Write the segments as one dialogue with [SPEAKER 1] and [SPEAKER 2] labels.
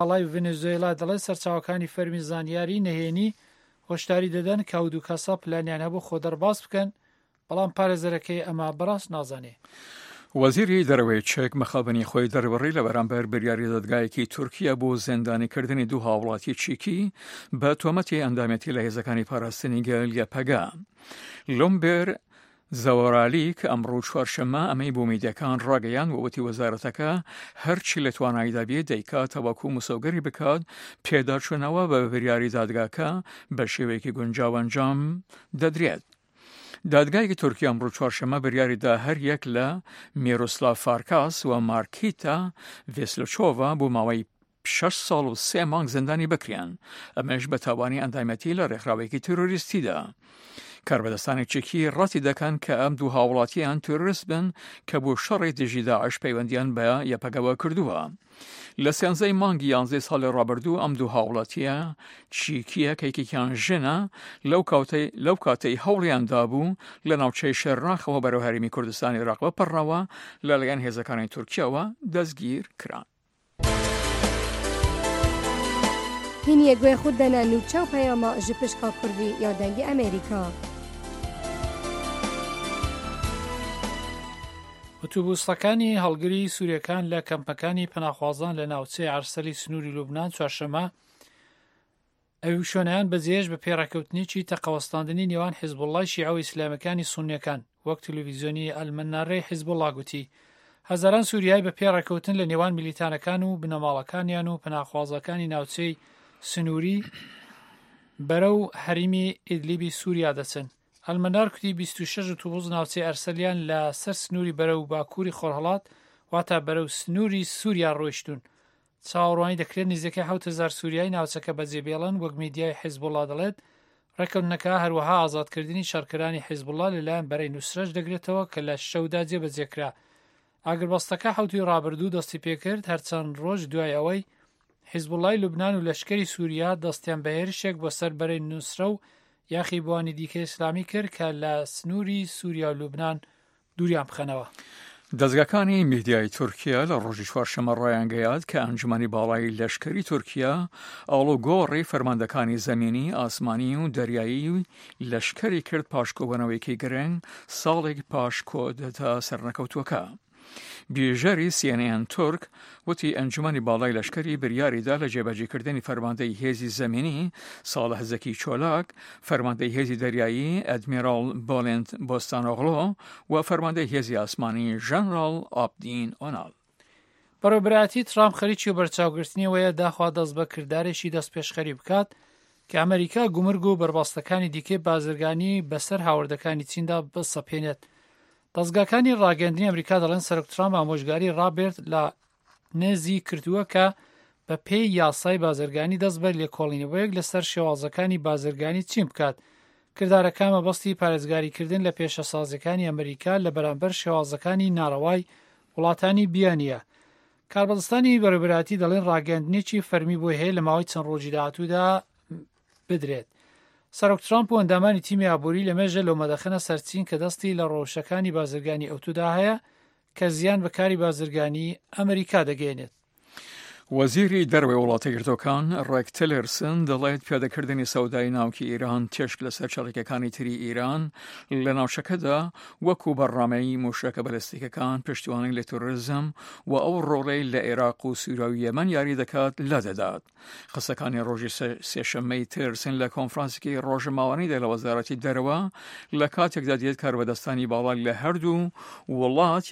[SPEAKER 1] ئاڵای ڤێنزوێلا دەڵێت سەرچاوەکانی فەرمی زانیاری نهێنی هۆشداری دەدەن کە ئەو دوو کەسە پلانیان هەبوو خۆ دەرباز بکەن بەڵام پارێزەرەکەی ئەمە بەڕاست نازانێ.
[SPEAKER 2] وەزیری دەرەوەی چێک مەخابنی خۆی دەربڕی لە بەرامبەر بریاری دادگایەکی تورکیا بۆ زیندانیکردنی دوو هاوڵاتی چیکی بە تۆمەتی ئەندامەتی لە هێزەکانی پاراستنی گەل پەگا. لۆمبێر زەوەرالی کە ئەمڕۆ چوارشەممە ئەمەی بۆ میدیەکان ڕاگەیان وەوەتی وەزارەتەکە هەرچی لە تواناییدا بێت دەیکات تەواکو مسەوگەری بکات پێداچوونەوە بە بریاری دادگاکە بە شێوەیەکی گونجاو ئەنجام دەدرێت. دادگایەکی تورکیا ئەمڕۆ چوارشەممە بریاریدا هەر یەک لە میرۆسلاف فارکاس و مارکیتا ڤێسلۆچۆڤا بۆ ماوەی 6 ساڵ و 3 مانگ زیندانی بکریان، ئەمەش بە تاوانی ئەندامەتی لە ڕێکخراوێکی تۆرۆریستیدا. کاربەدەستانی چێکی ڕاتی دەکەن کە ئەم دوو هاوڵاتیان تۆرۆریست بن کە بۆ شەڕی دژی داعش پەیوەندیان بە یەپەگەوە کردووە. لە سێنزەی مانگی 11 ساڵی ڕابردوو ئەم دوو هاوڵاتیە چیکیە کەیکێکیان ژنە لەو کاتەی هەوڵیاندا بوو لە ناوچەی شێرناخەوە بەرەو هەرێمی کوردستانی عێراق بپەڕنەوە لەلایەن هێزەکانی تورکیاوە دەستگیر کران.
[SPEAKER 3] هینیە گوێ خود دەنا نوچە و پەیاما ji pişka Kurdî ya dengê Amerîka.
[SPEAKER 1] ئۆتۆبوسەکانی هەڵگری سووریەکان لە کەمپەکانی پەناخوازان لە ناوچەی عەرسەلی سنووری لوبنان چوارشەممە ئەوی شوێنیان بەجێهێش بە پێڕاکەوتنیی تەقەوەستاندنی نێوان حیزبوڵڵای شیعە و ئیسلامەکانی سونیەکان وەک تەلەڤیزیۆنی ئەلمەنارەی حیزبوڵڵا گوتی. هەزاران سووریایی بە پێڕاکەوتن لە نێوان میلیتانەکان و بنەماڵەکانیان و پەناخوازەکانی ناوچەی سنووری بەرەو هەریمی ئیدلیبی سووریا دەچن. ئەلمەنار کوتی 26 ئۆتۆبوس ناوچەی ئەرسەلیان لە سەر سنووری بەرەو باکووری خۆرهەڵات واتە بەرەو سنووری سووریا ڕۆیشتون. چاوەڕوانی دەکرێت نزیکەی 7000 سووریای ناوچەکە بەجێبێڵن وەک میدیای حیزبوڵڵا دەڵێت. ڕێکەوتنەکە هەروەها ئازادکردنی شارکەرانی حیزبوڵڵا لەلایەن بەرەی نوسرەش دەگرێتەوە کە لە شەودا جێبەجێکرا. ئاگربەستەکە حوتی ڕابردوو دەستی پێکرد هەرچەند ڕۆژ دوای ئەوەی حیزبوڵڵای لوبنان و لەشکری سووریا دەستیان بە هێرشێک بۆ سەر بەرەی نوسرە و یاخی بوانی دیکە ئیسلامی کرد کە لە سنووری سووریا و لوبنان دووریان بخەنەوە.
[SPEAKER 2] دەزگاکانی میدیای تورکیا لە ڕۆژی چوارشەممە ڕایانگەیات کە ئەنجومەنی باڵای لەشکری تورکیا ئاڵوگۆڕی فەرماندەکانی زەمینی، ئاسمانی و دەریایی و لەشکری کرد پاشکۆبوونەوەیەکی گرنگ ساڵێک پاش کۆدەتا سەرنەکەوتووەکە. بێژەری CNN تورک وتی ئەنجومەنی باڵای لەشکری بریاریدا لە جێبەجێکردنی فەرماندەی هێزی زەمینی ساڵح زەکی چۆلاک، فەرماندەی هێزی دەریایی ئەدمیراڵ بۆلند بۆستانۆغلۆ و فەرماندەی هێزی ئاسمانی ژەنراڵ ئابدین ئۆناڵ.
[SPEAKER 1] بەڕێوەبەرایەتی ترامپ خەریکی و بەرچاوگرتنیەوەیە داخوا دەست بە کردارێکی دەست پێشخەری بکات کە ئەمریکا گومرگ و بەربەستەکانی دیکەی بازرگانی بەسەر هاوردەکانی چیندا بسەپێنێت. دەستگاکانی ڕاگەندنی ئەمریکا دەڵێن سەرۆک ترامپ ئامۆژگاری ڕابرد لە نێزی کردووە کە بە پێی یاسای بازرگانی دەست بە لێکۆڵینەوەیەک لەسەر شێوازەکانی بازرگانی چین بکات. کردارەکە مەبەستی پارێزگاریکردن لە پێشەسازەکانی ئەمریکا لە بەرامبەر شێوازەکانی ناڕەوای وڵاتانی بیانیە. کاربەدەستانی بەڕێوەبەرایەتی دەڵێن ڕاگەندنێکی فەرمی بۆ هەیە لە ماوەی چەند ڕۆژی داهاتوودا بدرێت. سەرۆک ترامپ و ئەندامانی تیمی ئابووری لەمێژە لۆمەدەخەنە سەرچین کە دەستی لە ڕۆژەکانی بازرگانی ئەوتودا هەیە کە زیان بەکاری بازرگانی ئەمریکا دەگەێنێت.
[SPEAKER 2] وەزیری دەرەوەی وڵاتە گرتوەکان ڕێک تیلرسن دەڵێت پیادەکردنی سەودای ناوکی ئیران تێشک لەسەر چاڵێکەکانی تری ئیران لە ناوچەکەدا وەکو بەڕامەی موشەکە بەلەستیکەکان پشتیوانی لە تۆرۆریزم و ئەو ڕۆڵەی لە عێراق و سووریا و یەمەن یاری دەکات لەدەدات. قسەکانی ڕۆژی سێشەممەی تیلرسن لە کۆنفرانسێکی ڕۆژماوانیدا لە وەزارەتی دەرەوە لە کاتێکدا دێت کاربەدەستانی باڵا لە هەردوو وڵات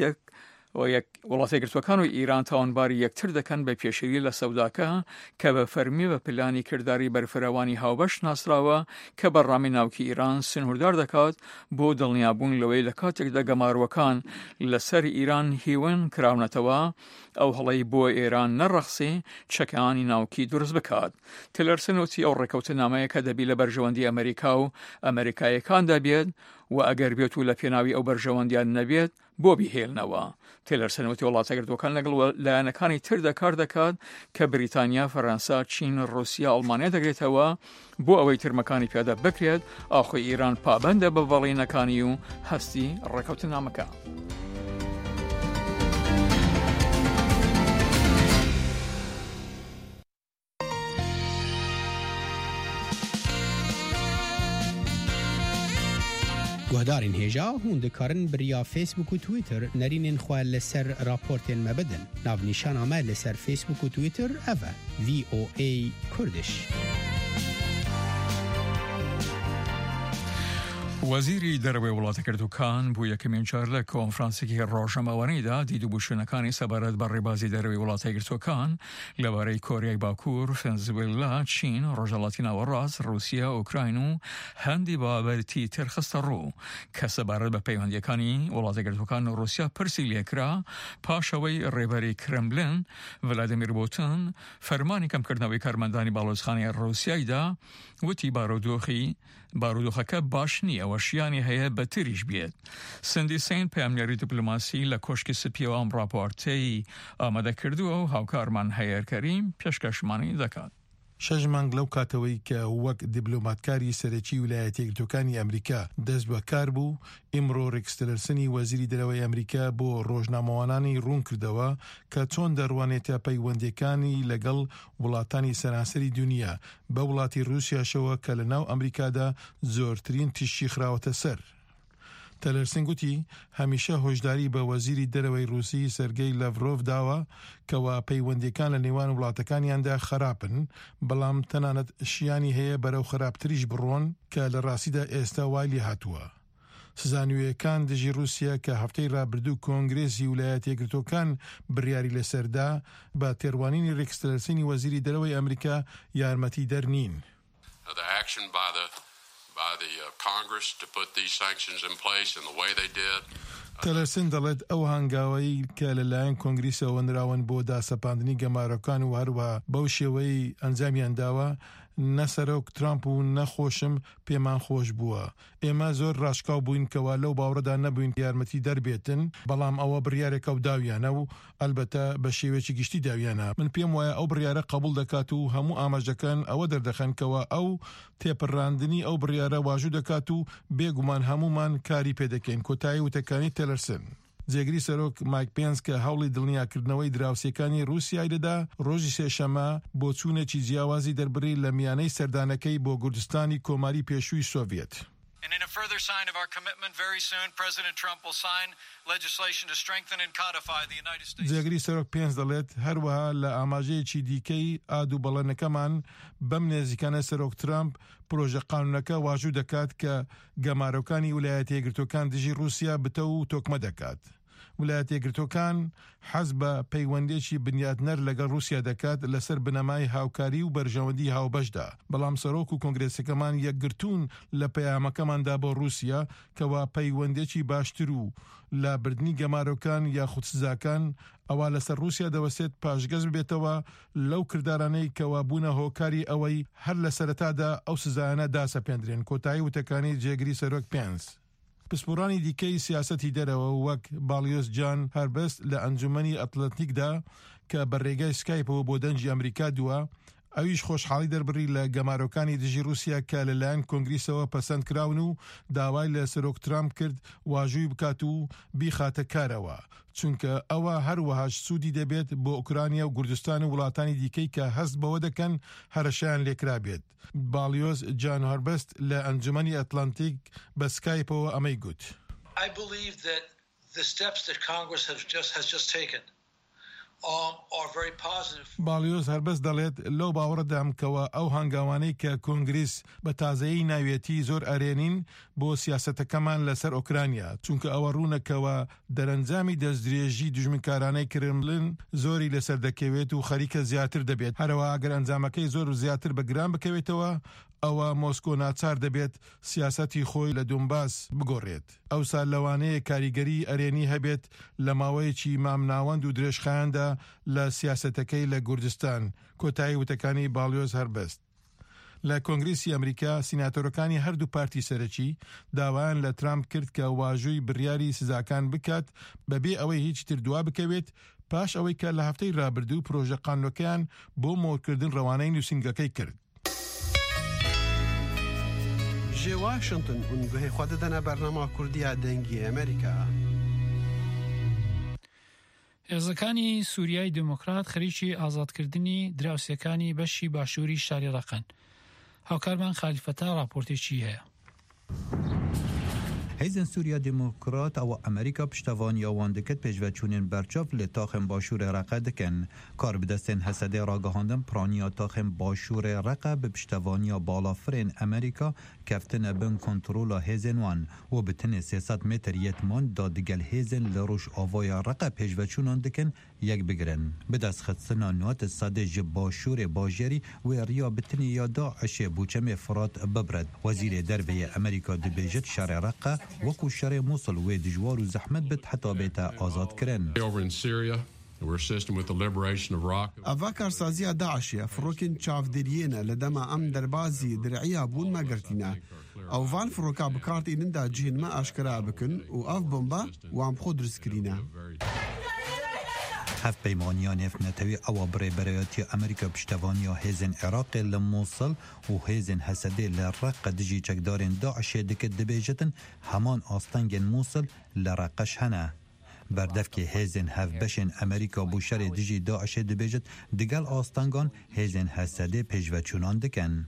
[SPEAKER 2] وڵاتە گرتوەکان و ئیران تاوانباری یەکتر دەکەن بە پێشەوی لە سەوداکە کە بە فەرمی بە پلانی کردداری بەرفراوانی هاوبەش ناسراوە کە بەڕامی ناوکی ئیران سنووردار دەکات بۆ دڵنیابوون لەوەی لە کاتێکدا گەماروەکان لەسەر ئیران هیون کراونەتەوە ئەو هەڵەی بۆ ئێران نەڕەخسێ چەکانی ناوکی دروست بکات. تیلرسن وتی ئەو ڕێکەوتنامەیە کە دەبی لە بەرژەوەندی ئەمریکا و ئەمریکایەکان دەبێت و ئەگەر بێت و لە پێناوی ئەو بەرژەوەندیان نەبێت بۆ بیهێڵنەوە. تیلرسن وتی وڵاتە گرتوەکان لەگەڵ لایەنەکانی تردا کار دەکات کە بریتانیا، فەڕەنسا، چین، رووسیا، ئەڵمانیا دەگرێتەوە بۆ ئەوەی ترمەکانی پیادە بکرێت ئاخۆی ئیران پابەندە بە بەڵینەکانی و هەستی ڕێکەوتنامەکە.
[SPEAKER 4] گهدارین هجا هون دکارن بریا فیسبوک و تویتر نرینین خواه لسر راپورتین مبدن ناو نیشان آمد لسر فیسبوک و تویتر اوه VOA کردش.
[SPEAKER 2] وەزیری دەرەوەی وڵاتەکردووکان بوو یەکەمین جار لە کۆنفرانسێکی ڕۆژنامەوانیدا دیدوبووشونەکانی سەبارەت بە ڕێبازی دەرەوەی وڵاتەکردووکان لەبارەی کۆریای باکوور، ڤێنزوێلا، چین، ڕۆژهەڵاتی ناوەڕاست، رووسیا، ئوکراین و هەندی بابەتی تر خستە ڕوو کە سەبارەت بە پەیوەندیەکانی وڵاتەکردووکان و رووسیا پرسی لێکرا پاشەوەی ڕێبەری کرملین ڤلادیمیر پوتین فەرمانی کەمکردنەوەی کارمەندانی باڵۆزخانەی رووسیایدا وتی بارودۆخەکە باش نییە وەشیانی هەیە بەتریش بێت. سندی سین پەیامنیاری دیپلۆماسی لە کۆشکی سپیەوە ئەم راپۆرتەی ئامادە کردووە و هاوکارمان هەیەر کەریم پێشکەشمانی دەکات.
[SPEAKER 5] 6 مانگ لەو کاتەوەی کە وەک دیبلۆماتکاری سەرەکی ویلایەتە یەکگرتووەکانی ئەمریکا دەست بە کار بوو، ئیمڕۆ ڕێکس تیلرسنی وەزیری دەرەوەی ئەمریکا بۆ ڕۆژنامەوانانی ڕوون کردەوە کە چۆن دەڕوانێتە پەیوەندیەکانی لەگەڵ وڵاتانی سەرانسەری دنیا بە وڵاتی رووسیاشەوە کە لە ناو ئەمریکادا زۆرترین تیشی خراوەتە سەر. تەلەرسن گوتی هەمیشە هۆشداری بە وەزیری دەرەوەی رووسی سەرگەی لاڤرۆڤ داوە کەوا پەیوەندیەکان لە نێوان وڵاتەکانیاندا خراپن، بەڵام تەنانەت شیانی هەیە بەرەو خراپتریش بڕۆن کە لە ڕاستیدا ئێستا وای لێ هاتووە. سزانویەکان دژی رووسیا کە هەفتەی ڕابردوو کۆنگرێسی ویلایەتە یەکگرتووەکان بڕیاری لەسەردا بە تێڕوانینی ڕێکس تیلرسنی وەزیری دەرەوەی ئەمریکا یارمەتی دەرنین.
[SPEAKER 6] by the Congress to put these sanctions in place in the way they did.
[SPEAKER 5] تەلەرسن دەڵێت ئەو هەنگاوەی کە لەلایەن کۆنگریسەوە نراون بۆ داسەپاندنی گەمارەکان و هەروە بەو شێوەی ئەنجامیان داوە نەسەرۆک ترامپ و نەخۆشم پێمان خۆش بووە. ئێمە زۆر ڕاشکاو بووین کەوا لەو باوەڕەدا نەبووین یارمەتی دەربێتن، بەڵام ئەوە بڕیارێکە و داویانە و ئەلبەتە بە شێوەیەکی گشتی داویانە. من پێم وایە ئەو بڕیارە قبول دەکات و هەموو ئاماژەکان ئەوە دەردەخەن کەوا ئەو تێپەڕاندنی ئەو بڕیارە واژوو دەکات و بێگومان هەمومان کاری پێدەکەین. کۆتایی وتەکانی تەلەرسن. جێگری سەرۆک مایک پێنس کە هەوڵی دڵنیاکردنەوەی دراوسەکانی رووسیای دەدا ڕۆژی سێشەمە بۆ چوونێکی جیاوازی دەربڕی لە میانەی سەردانەکەی بۆ کوردستانی کۆماری پێشووی سۆڤێت.
[SPEAKER 7] And in a further sign of our commitment, very soon President Trump will sign legislation to strengthen and codify the United States.
[SPEAKER 5] جێگری سەرۆک پێنس دەڵێت هەروەها لە ئاماژەیەکی دیکەی ئادوو بەڵێنەکەمان بەم نێزیکانە سەرۆک ترامپ پرۆژە قانونەکە واژوو دەکات کە گەمارۆکانی ویلایەتە یەکگرتووەکان دژی رووسیا بتە و تۆکمە دەکات. ویلایەتە یەکگرتووەکان حەز بە پەیوەندێکی بنیادنەر لەگەڵ رووسیا دەکات لەسەر بنەمای هاوکاری و بەرژەوەندی هاوبەشدا، بەڵام سەرۆک و کۆنگرێسەکەمان یەکگرتوون لە پەیامەکەماندا بۆ رووسیا کەوا پەیوەندێکی باشتر و لابردنی گەمارۆکان یاخود سزاکان ئەوە لەسەر رووسیا دەوەسێت پاشگەز ببێتەوە لەو کردارانەی کەوا بوونە هۆکاری ئەوەی هەر لە سەرەتادا ئەو سزایانە داسەپێندرێن. کۆتایی وتەکانی جێگری سەرۆک پێنس. پسپۆرانی دیکەی سیاسەتی دەرەوە وەک باڵیۆس جان هەربەست لە ئەنجومەنی ئەتلەنتیکدا کە بەڕێگای سکایپەوە بۆ دەنجی ئەمریکا دووە، ئەویش خۆشحاڵی دەربڕی لە گەمارۆکانی دژی رووسیا کە لەلایەن کۆنگریسەوە پەسەند کراون و داوای لە سەرۆک ترامپ کرد واژووی بکات و بیخاتە کارەوە، چونکە ئەوە هەروەهاش سوودی دەبێت بۆ ئوکرانیا و کوردستان و وڵاتانی دیکەی کە هەست بەوە دەکەن هەرەشیان لێکرا بێت. باڵیۆس جان هەربەست لە ئەنجومەنی ئەتلانتیک بە سکایپەوە ئەمەی گوت.
[SPEAKER 8] I believe that the steps that Congress has just taken are very positive.
[SPEAKER 5] باڵیۆس هەربەست دەڵێت لەو باوەڕدام کەوە ئەو هەنگاوانەی کە کۆنگریس بە تازەیی ناوێتی زۆر ئەرێنین بۆ سیاسەتەکەمان لەسەر ئۆکرانیا، چونکە ئەوە ڕوونەکەوە دەرەنجامی دەستدرێژی دژمنکارانەی کرملین زۆری لەسەر دەکەوێت و خەریکە زیاتر دەبێت. هەروە ئەگەر ئەنجامەکەی زۆر و زیاتر بەگران بکەوێتەوە ئەوە مۆسکۆ ناچار دەبێت سیاسەتی خۆی لە دۆنباس بگۆڕێت. ئەوسا لەوانەیە کاریگەری ئەرێنی هەبێت لە ماوەیەکی مامناوەند و درێژخایاندا لە سیاسەتەکەی لە کوردستان. کۆتایی وتەکانی باڵیۆس هەربەست. لە کۆنگریسی ئەمریکا سیناتۆرەکانی هەردوو پارتی سەرەکی داوایان لە ترامپ کرد کە واژووی بڕیاری سزاکان بکات بەبێ ئەوەی هیچ تر دوا بکەوێت پاش ئەوەی کە لە هەفتەی ڕابردوو پرۆژە قانونەکەیان بۆ مۆرکردن ڕەوانەی نووسنگەکەی کرد.
[SPEAKER 4] جێ واشنگتن هون گوهی خوا دەدەنە بەرنامە کوردیە دەنگی ئەمریکا.
[SPEAKER 1] هێزەکانی سووریای دموکرات خەریکی ئازادکردنی دراوسەکانی بەشی باشووری شاری ڕەقەن. هاوکارمان خالیفەتا راپۆرتێکی هەیە.
[SPEAKER 9] هیزن سوریا دموکرات او امریکا پشتوانی واندکت پیشوچونین برچاف لتاخم باشور رقه دکن کار بدستن حسده راگهاندن پرانیا تاخم باشور رقه به پشتوانی بالافرین امریکا کفتن بن کنترول هیزن وان و بتن 300 متر یتمان دادگل هیزن لروش آوای رقه پیشوچونان دکن یک بگرن بدست خدسنا نوات ساده جباشور باجری و ریا بتنی یادا عشه بوچم فرات ببرد وزیر دربه امریکا دبیجت شر رقه وکو شر موصل و دجوار و زحمت بد حتی بیتا آزاد کرن.
[SPEAKER 10] أفا كارسازيا داعشية فروكين تشاف ديرينا لدما أم دربازي درعيا بون ما قرتينا أو فان فروكا بكارتي نندا جين ما أشكرا بكن وأف بومبا وعم خود رسكرينا
[SPEAKER 9] هف پیمانیان افنتوی او برایاتی امریکا پشتوانیا هیزن عراق لموصل و هیزن حسده لرق دجی چکدارن داعش دکت دبیجتن همان آستنگن موصل لرقش هنه بردف که هیزن هف بشن امریکا بوشر دجی داعش دبیجت دگل آستنگان هیزن حسده پیشوچونان دکن.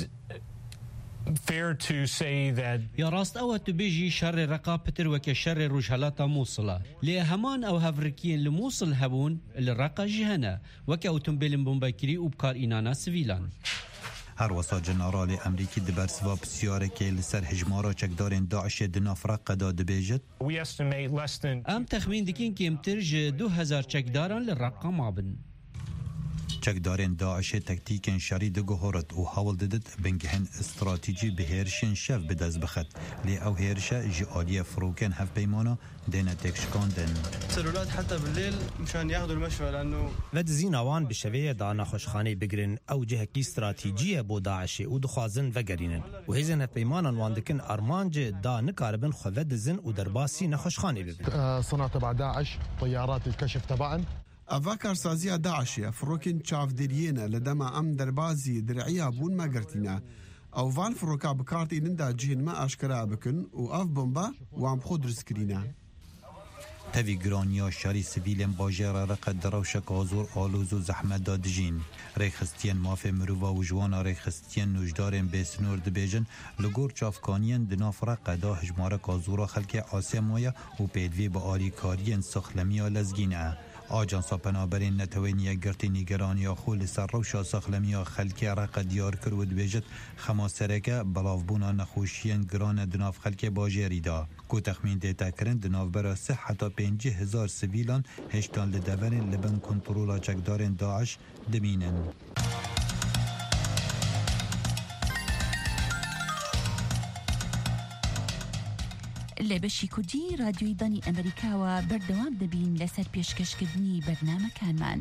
[SPEAKER 11] يا راست أو تبيجي شر رقابتر وك شر رجالات موصلة لهمان أو هفركين لموصل هبون الرقا جهنا وك أو تنبيل بومباكري وبكار إنانا سفيلان
[SPEAKER 9] هر وسا جنرال امریکی دبرسوا بسیاره که لسر هجمارا چکدارین داعش دناف رقا دا دبیجت
[SPEAKER 11] ام تخمین دکین که امترج 2000 چکداران للرقا مابن
[SPEAKER 9] چکدارین داعش تکتیکن شرید گوهرت و حاول ددت بنگهن استراتیجی به هرشن شف بدز بخد لی او هرشه جعالی فروکن هف پیمانا دینه تکشکاندن
[SPEAKER 12] سلولات حتى بالليل مشان ياخذوا المشفى لانه
[SPEAKER 13] ود زیناوان بشویه دانا خوشخانه بگرن او جهکی استراتیجیه بو داعش و دخوازن وگرینن و هیزن هف پیمانا واندکن ارمانج دا نکاربن خوود زن و درباسی نخوشخانه ببن
[SPEAKER 14] صنع تبع داعش طيارات الكشف تبعن
[SPEAKER 10] أفا كارسازيا داعشية فروكين تشاف ديرينا لدما أم دربازي درعيا بون ما قرتينا أو فان فروكا بكارتي نندا جين ما أشكرا بكن وأف بومبا وعم خود رسكرينا
[SPEAKER 9] تاوی گرانیا شاری سویلن باجر رقد دروشک آزور آلوز و زحمت دادجین ریخستین ماف مرووا و جوانا ریخستین نوجدارن بسنور دبیجن لگور چافکانین دناف رقدا هجمارک آزورا خلک آسیمایا و پیدوی با آلیکارین سخلمیا لزگینه آجانسا پنابرین نتوینی گرتی نیگرانی خول سر روشا سخلمیا خلکی رق دیار کرود بیجت خماسرکه بلافبونا نخوشین گران دناف خلک باجری دا کو تخمین دیتا کرن دناف برا 3 حتی 5000 سویلان هشتان لدورین لبن کنترولا چکدارن داعش دمینن.
[SPEAKER 15] لبشی کردی رادیوی دانی امریکا و بردوام دبین لسر پیشکشکردنی برنامه کانمان.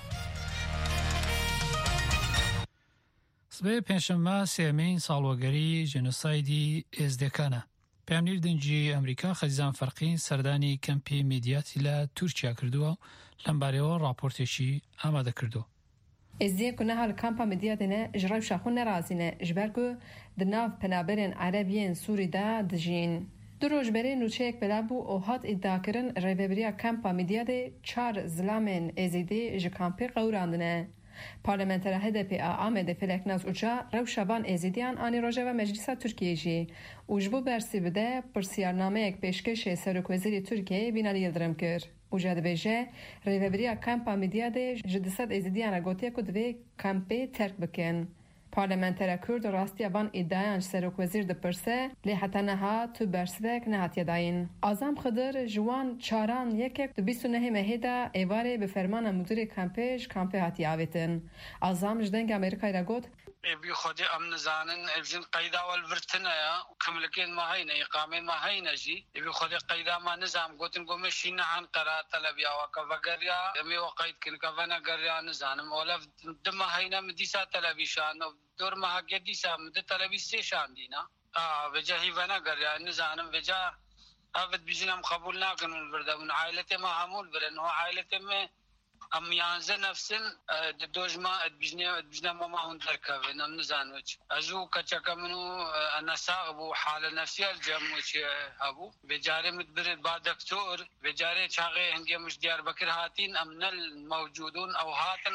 [SPEAKER 1] سبەی پێنجشەممە سێمەین ساڵوەگەری ژێنۆسایدی ئێزدەکانە. پامنیر دەنجی ئەمریکا خەزیزان فەرقین سەردانی کەمپی میدیاتی لە تورکیا کردووە و لەمبارەوە راپۆرتێکی ئامادە کردووە.
[SPEAKER 16] ازدیه کنه حال کامپا مدیاتنه جرای شاخون نرازینه جبرگو دناف پنابرین عربیین سوری دا دجین. دو روز بری نوچهک بلابو او هات ادعا کرن ریوبریا کامپا مدیاته 4 زلامن ازیده جکامپی قوراندنه. پارلمانتر HDP آمده فلکناز اوچا روشابان ازیدیان آنی روژه و مجلس ترکیه جی اوجبو برسی بده پرسیارنامه یک پیشکش سرک وزیری ترکیه بینالی یلدرم کر. اوجا دبیجه ریوبریا کامپا مدیاته جدسد ازیدیان گوتیه کدوی کامپی ترک بکن. پارلمانتر کرد راستی وان ادعایان سرک وزیر دپرسه لی حتی نها تو برسوک نهات یداین. آزام خضر جوان چاران یکک دو 29 مهیدا ایواره به فرمان مدیر کامپی هاتی آویتن. آزام جدنگ امریکای را گوت
[SPEAKER 17] بی خودی امن زانن الزین قیدا والورتنا یا کملکین ما هینا اقامه ما هینا جی بی خودی قیدا ما نظام گوتن گمشین عن قرار طلب یا وکفگریا می وقید کن کفنا گریا نظام اولف دم هینا مدیسا طلبیشان دور ما گدیسا مد طلبی سه شان دینا وجهی ونا گریا نظام وجه افد بجنم قبول نکنن بردون عائلته ما همول برن هو عائلته میں ام یانزه نفسن دوجما بجنا ما هون دركه نم نزانوچ ازو كچك منو انا صاغبو حاله نفسيه الجموچ ابو بجاره مدبر با دكتور بجاره چاغه هنگه مش ديار بكر هاتين امن الموجودون او هاتن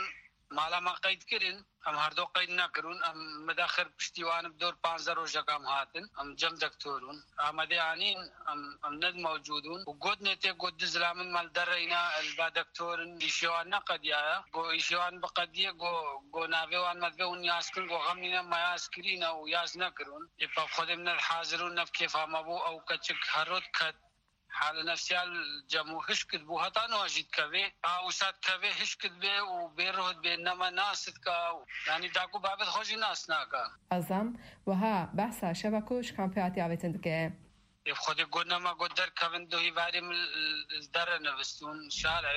[SPEAKER 17] مالا قید کردن ام هردو قید نکردن ام مداخل پشتیوان بدور 15 روزه کام هاتن ام جم دکترون آمده عنین ام ند موجودون و گود نته گود زلامن مال درينا البا دکترون ایشوان نقدیا گو ایشوان بقدیه گو ناویوان مدبون یاسکن گو غمنا ما یاسکرینا و یاس نکرون اف خود من الحاضرون نف كيف ما بو او كتشك هرود كد حال نفسيال جمو هشكد بو هتا نواجد كبه او سات كبه هشكد به و بيرهد بينما ناست كا يعني داكو بابت خوشي ناس ناكا
[SPEAKER 16] ازم وها بحثا شبكوش كامبياتي عبتندك
[SPEAKER 17] اف خود قلنا ما قدر كفن دوهي باري من الدر نفستون شارع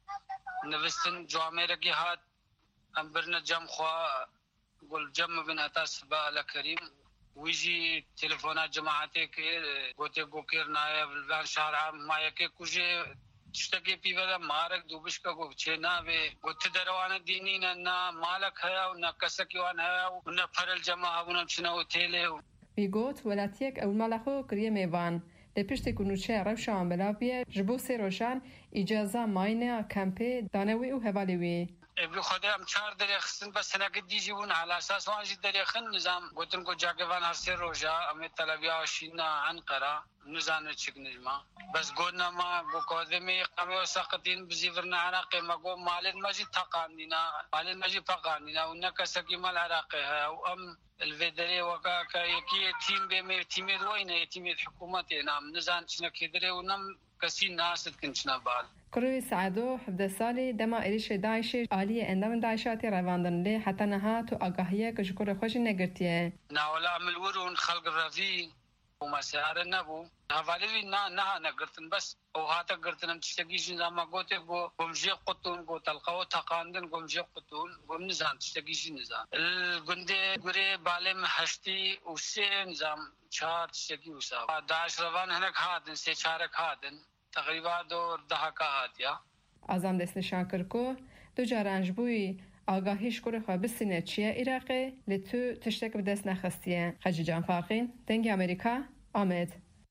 [SPEAKER 17] نفستن جواميركي هات امبرنا جم خوا قل جم بن هتا سبا لكريم ويجي تليفونات جماعتي كي قوتي قوكير نايب البان شارع ما يكي كوجي تشتكي في بلا مارك دوبش کا کو چنا به قوت دروانه دينينا نا مالك هيا ونا كسكي وان هيا ونا فرل جماعه ونا چنا اوتيله
[SPEAKER 16] بيگوت ولاتيك او مالخو كريه ميوان لپشت کنوچه روشان بلابيه جبو سيروشان اجازه ماينه كامبي دانوي او هوالوي
[SPEAKER 17] ابي خدام 4 دريخن بس انا قد يجيبون على اساس واجد دريخن نظام قلت لكم جاكفان هرسي روجا ام طلبيا وشينا عنقره نزان تشك نجمه بس قلنا ما بقدمي قاموا ساقطين بزيفرنا عراقي ما قوم مال المجي تقانينا مال المجي فقانينا ونك سكي مال عراقي وام الفيدري وكا كي تيم بي تيم دوينه تيم حكومتنا نزان شنكدري ونم كسي ناس تكنشنا بال
[SPEAKER 16] كروي سعدو حفظ سالي دما إريش داعش آلية اندام داعشاتي رواندن لي حتى نها تو آگاهية كشكور خوش نگرتيه
[SPEAKER 17] ناولا عمل ورون خلق رفي وما سيارة نبو هفالي نها نگرتن بس او هاتا گرتنم تشتگيش نظام قوتي قمجي قطون قو تلقاو تقاندن قمجي قطون قم نظام تشتگيش نظام الگنده گره بالم هشتي وسي نظام 4 تشتگي وسا داعش روان هنك هاتن 3-4 هاتن تقریبا دور دهکا هاتیا
[SPEAKER 16] ازم دست نشان کرکو دو جارانج بوی آگاهیش کره خواه بسینه چیه ایراقه لتو تشتک به دست نخستیه خجی جان فارقین دنگ امریکا آمد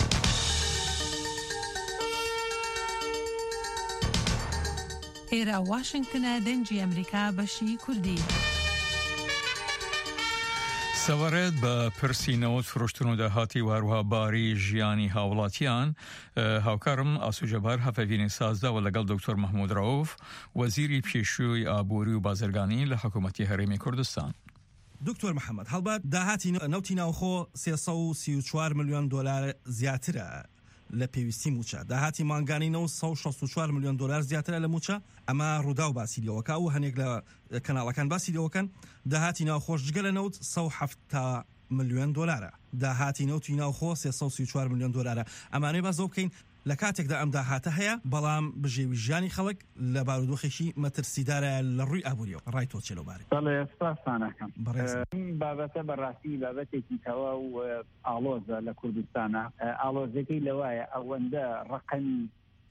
[SPEAKER 18] ایرا واشنگتن دنجی امریکا بشی کردی
[SPEAKER 2] سەوارەت بە پرسینەوەت فرۆشتن و داهاتی واروها باری ژیانی هاوڵاتیان هاوکارم ئاسوجەبار هەفەڤینی سازداوە لەگەڵ دکتۆر مەحموود ڕەوف وەزیری پێشووی ئابووری و بازرگانی لە حکوومەتی هەرێمی کوردستان.
[SPEAKER 19] دکتۆر محەممەد هەڵبات داهاتی نەوتی ناوخۆ 334 ملیۆن دلار زیاترە لە پێویستی موچە داهاتی مانگانینەوە 164 ملیۆن دلار زیاترە لە موچە ئەمە ڕوودا و باسیلەوەکە و هەنێک لە کەناڵەکان باسیلەوەکەن داهاتی ناوخۆش جگە لە نەوت 170 ملیۆن دلارە داهاتی نەوتی ناوخۆ 334 ملیۆن دلارە ئەمانەی بازەوە بکەین لە کاتێکدا ئەم داهاتە هەیە بەڵام بژێوی ژیانی خەڵک لە بارودۆخێکی مەترسیدارە لە ڕووی ئابووریەوە ڕای تۆ چێلەوبارێ
[SPEAKER 20] بەڵێ سپاسانەکەم بابەتە بەڕاستی بابەتێکی تەوا و ئاڵۆزە لە کوردستانە ئاڵۆزەکەی لەوایە ئەوەندە ڕقەمی